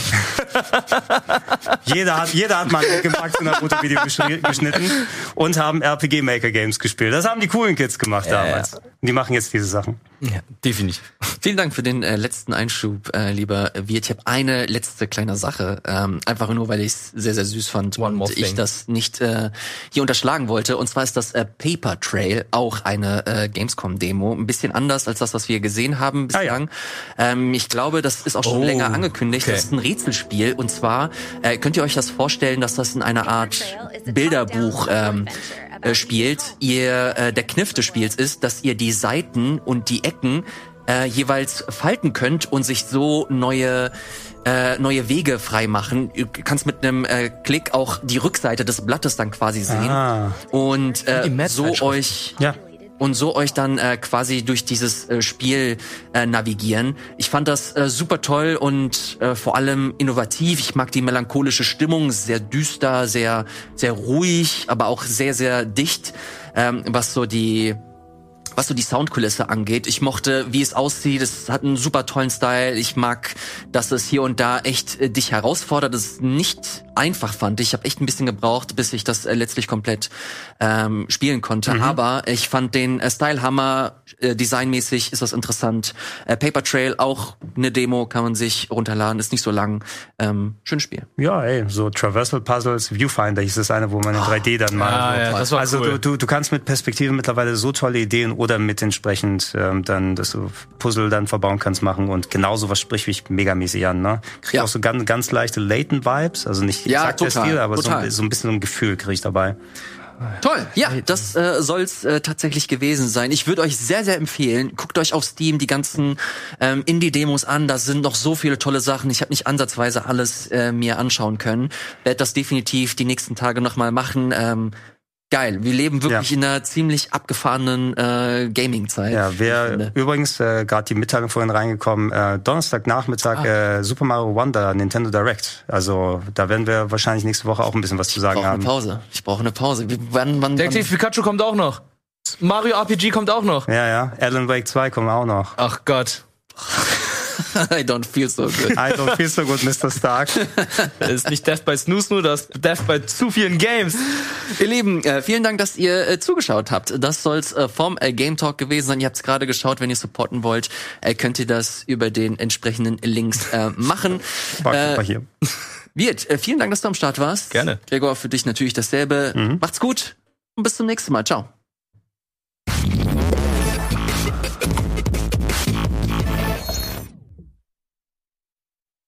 Speaker 3: jeder hat, jeder hat mal ein Linkin Park zu Naruto Video geschri- geschnitten und haben R P G Maker Games gespielt. Das haben die coolen Kids gemacht damals. Und die machen jetzt diese Sachen.
Speaker 2: Ja, definitiv.
Speaker 1: Vielen Dank für den äh, letzten Einschub, äh, lieber Wirt. Ich habe eine letzte kleine Sache, ähm, einfach nur, weil ich es sehr, sehr süß fand
Speaker 2: One more
Speaker 1: und ich
Speaker 2: thing.
Speaker 1: das nicht äh, hier unterschlagen wollte. Und zwar ist das äh, Paper Trail, auch eine äh, Gamescom-Demo. Ein bisschen anders als das, was wir gesehen haben bislang. Ah, ja. ähm, ich glaube, das ist auch schon
Speaker 2: Oh,
Speaker 1: länger angekündigt.
Speaker 2: okay.
Speaker 1: Das ist ein Rätselspiel. Und zwar äh, könnt ihr euch das vorstellen, dass das in einer Art Bilderbuch ähm, äh, spielt. Ihr äh, der Kniff des Spiels ist, dass ihr die Seiten und die Ecken äh, jeweils falten könnt und sich so neue äh, neue Wege freimachen. Du kannst mit einem äh, Klick auch die Rückseite des Blattes dann quasi sehen
Speaker 3: Ah.
Speaker 1: und äh,
Speaker 2: Die
Speaker 1: so
Speaker 2: Mad-Zeitschrift.
Speaker 1: euch
Speaker 3: Ja.
Speaker 1: und so euch dann äh, quasi durch dieses äh, Spiel äh, navigieren. Ich fand das äh, super toll und äh, vor allem innovativ. Ich mag die melancholische Stimmung, sehr düster, sehr sehr ruhig, aber auch sehr sehr dicht, ähm, was so die was so die Soundkulisse angeht. Ich mochte, wie es aussieht. Es hat einen super tollen Style. Ich mag, dass es hier und da echt äh, dich herausfordert. Es ist nicht einfach, fand ich. Ich habe echt ein bisschen gebraucht, bis ich das äh, letztlich komplett ähm, spielen konnte. Mhm. Aber ich fand den äh, Style Hammer. Äh, designmäßig ist das interessant. Äh, Paper Trail, auch eine Demo, kann man sich runterladen. Ist nicht so lang. Ähm, schönes Spiel.
Speaker 3: Ja, ey, so Traversal Puzzles, Viewfinder hieß das eine, wo man in drei D dann mal
Speaker 2: Ah,
Speaker 3: so
Speaker 2: ja, das war
Speaker 3: also
Speaker 2: cool.
Speaker 3: du, du, du kannst mit Perspektive mittlerweile so tolle Ideen oder mit entsprechend ähm, dann, dass du Puzzle dann verbauen kannst, machen und genauso was spricht mich megamäßig an, ne? Krieg
Speaker 1: Ja.
Speaker 3: auch so ganz, ganz leichte Layton-Vibes, also nicht
Speaker 1: Ja,
Speaker 3: exakt der
Speaker 1: total,
Speaker 3: Stil, aber so,
Speaker 1: total.
Speaker 3: so ein bisschen so ein Gefühl krieg ich dabei.
Speaker 1: Toll. Ja, das äh, soll's äh, tatsächlich gewesen sein. Ich würde euch sehr, sehr empfehlen, guckt euch auf Steam die ganzen ähm, Indie-Demos an. Da sind noch so viele tolle Sachen. Ich habe nicht ansatzweise alles äh, mir anschauen können. Werde das definitiv die nächsten Tage nochmal machen. Ähm, geil. Wir leben wirklich
Speaker 3: Ja.
Speaker 1: in einer ziemlich abgefahrenen äh, Gaming-Zeit.
Speaker 3: Ja,
Speaker 1: ich
Speaker 3: wer
Speaker 1: finde.
Speaker 3: übrigens äh, gerade die Mitteilung vorhin reingekommen, äh, Donnerstagnachmittag
Speaker 1: Ah.
Speaker 3: äh, Super Mario Wonder Nintendo Direct. Also da werden wir wahrscheinlich nächste Woche auch ein bisschen was zu
Speaker 1: Ich
Speaker 3: sagen
Speaker 1: brauche eine
Speaker 3: haben.
Speaker 1: Pause. Ich brauche eine Pause. Wie- Wann, wann,
Speaker 2: Detective Pikachu kommt auch noch. Mario R P G kommt auch noch.
Speaker 3: Ja, ja. Alan Wake zwei kommen auch noch.
Speaker 2: Ach Gott.
Speaker 1: I don't feel so good.
Speaker 3: I don't feel so good, Mister Stark.
Speaker 2: Das ist nicht Death by Snooze, nur das ist Death by zu vielen Games.
Speaker 1: Ihr Lieben, äh, vielen Dank, dass ihr äh, zugeschaut habt. Das soll's äh, vom äh, Game Talk gewesen sein. Ihr habt's gerade geschaut. Wenn ihr supporten wollt, äh, könnt ihr das über den entsprechenden Links äh, machen.
Speaker 3: War
Speaker 1: Äh,
Speaker 3: mal hier.
Speaker 1: Wirt, äh, vielen Dank, dass du am Start warst.
Speaker 2: Gerne.
Speaker 1: Gregor, für dich natürlich dasselbe. Macht's gut und bis zum nächsten Mal. Ciao.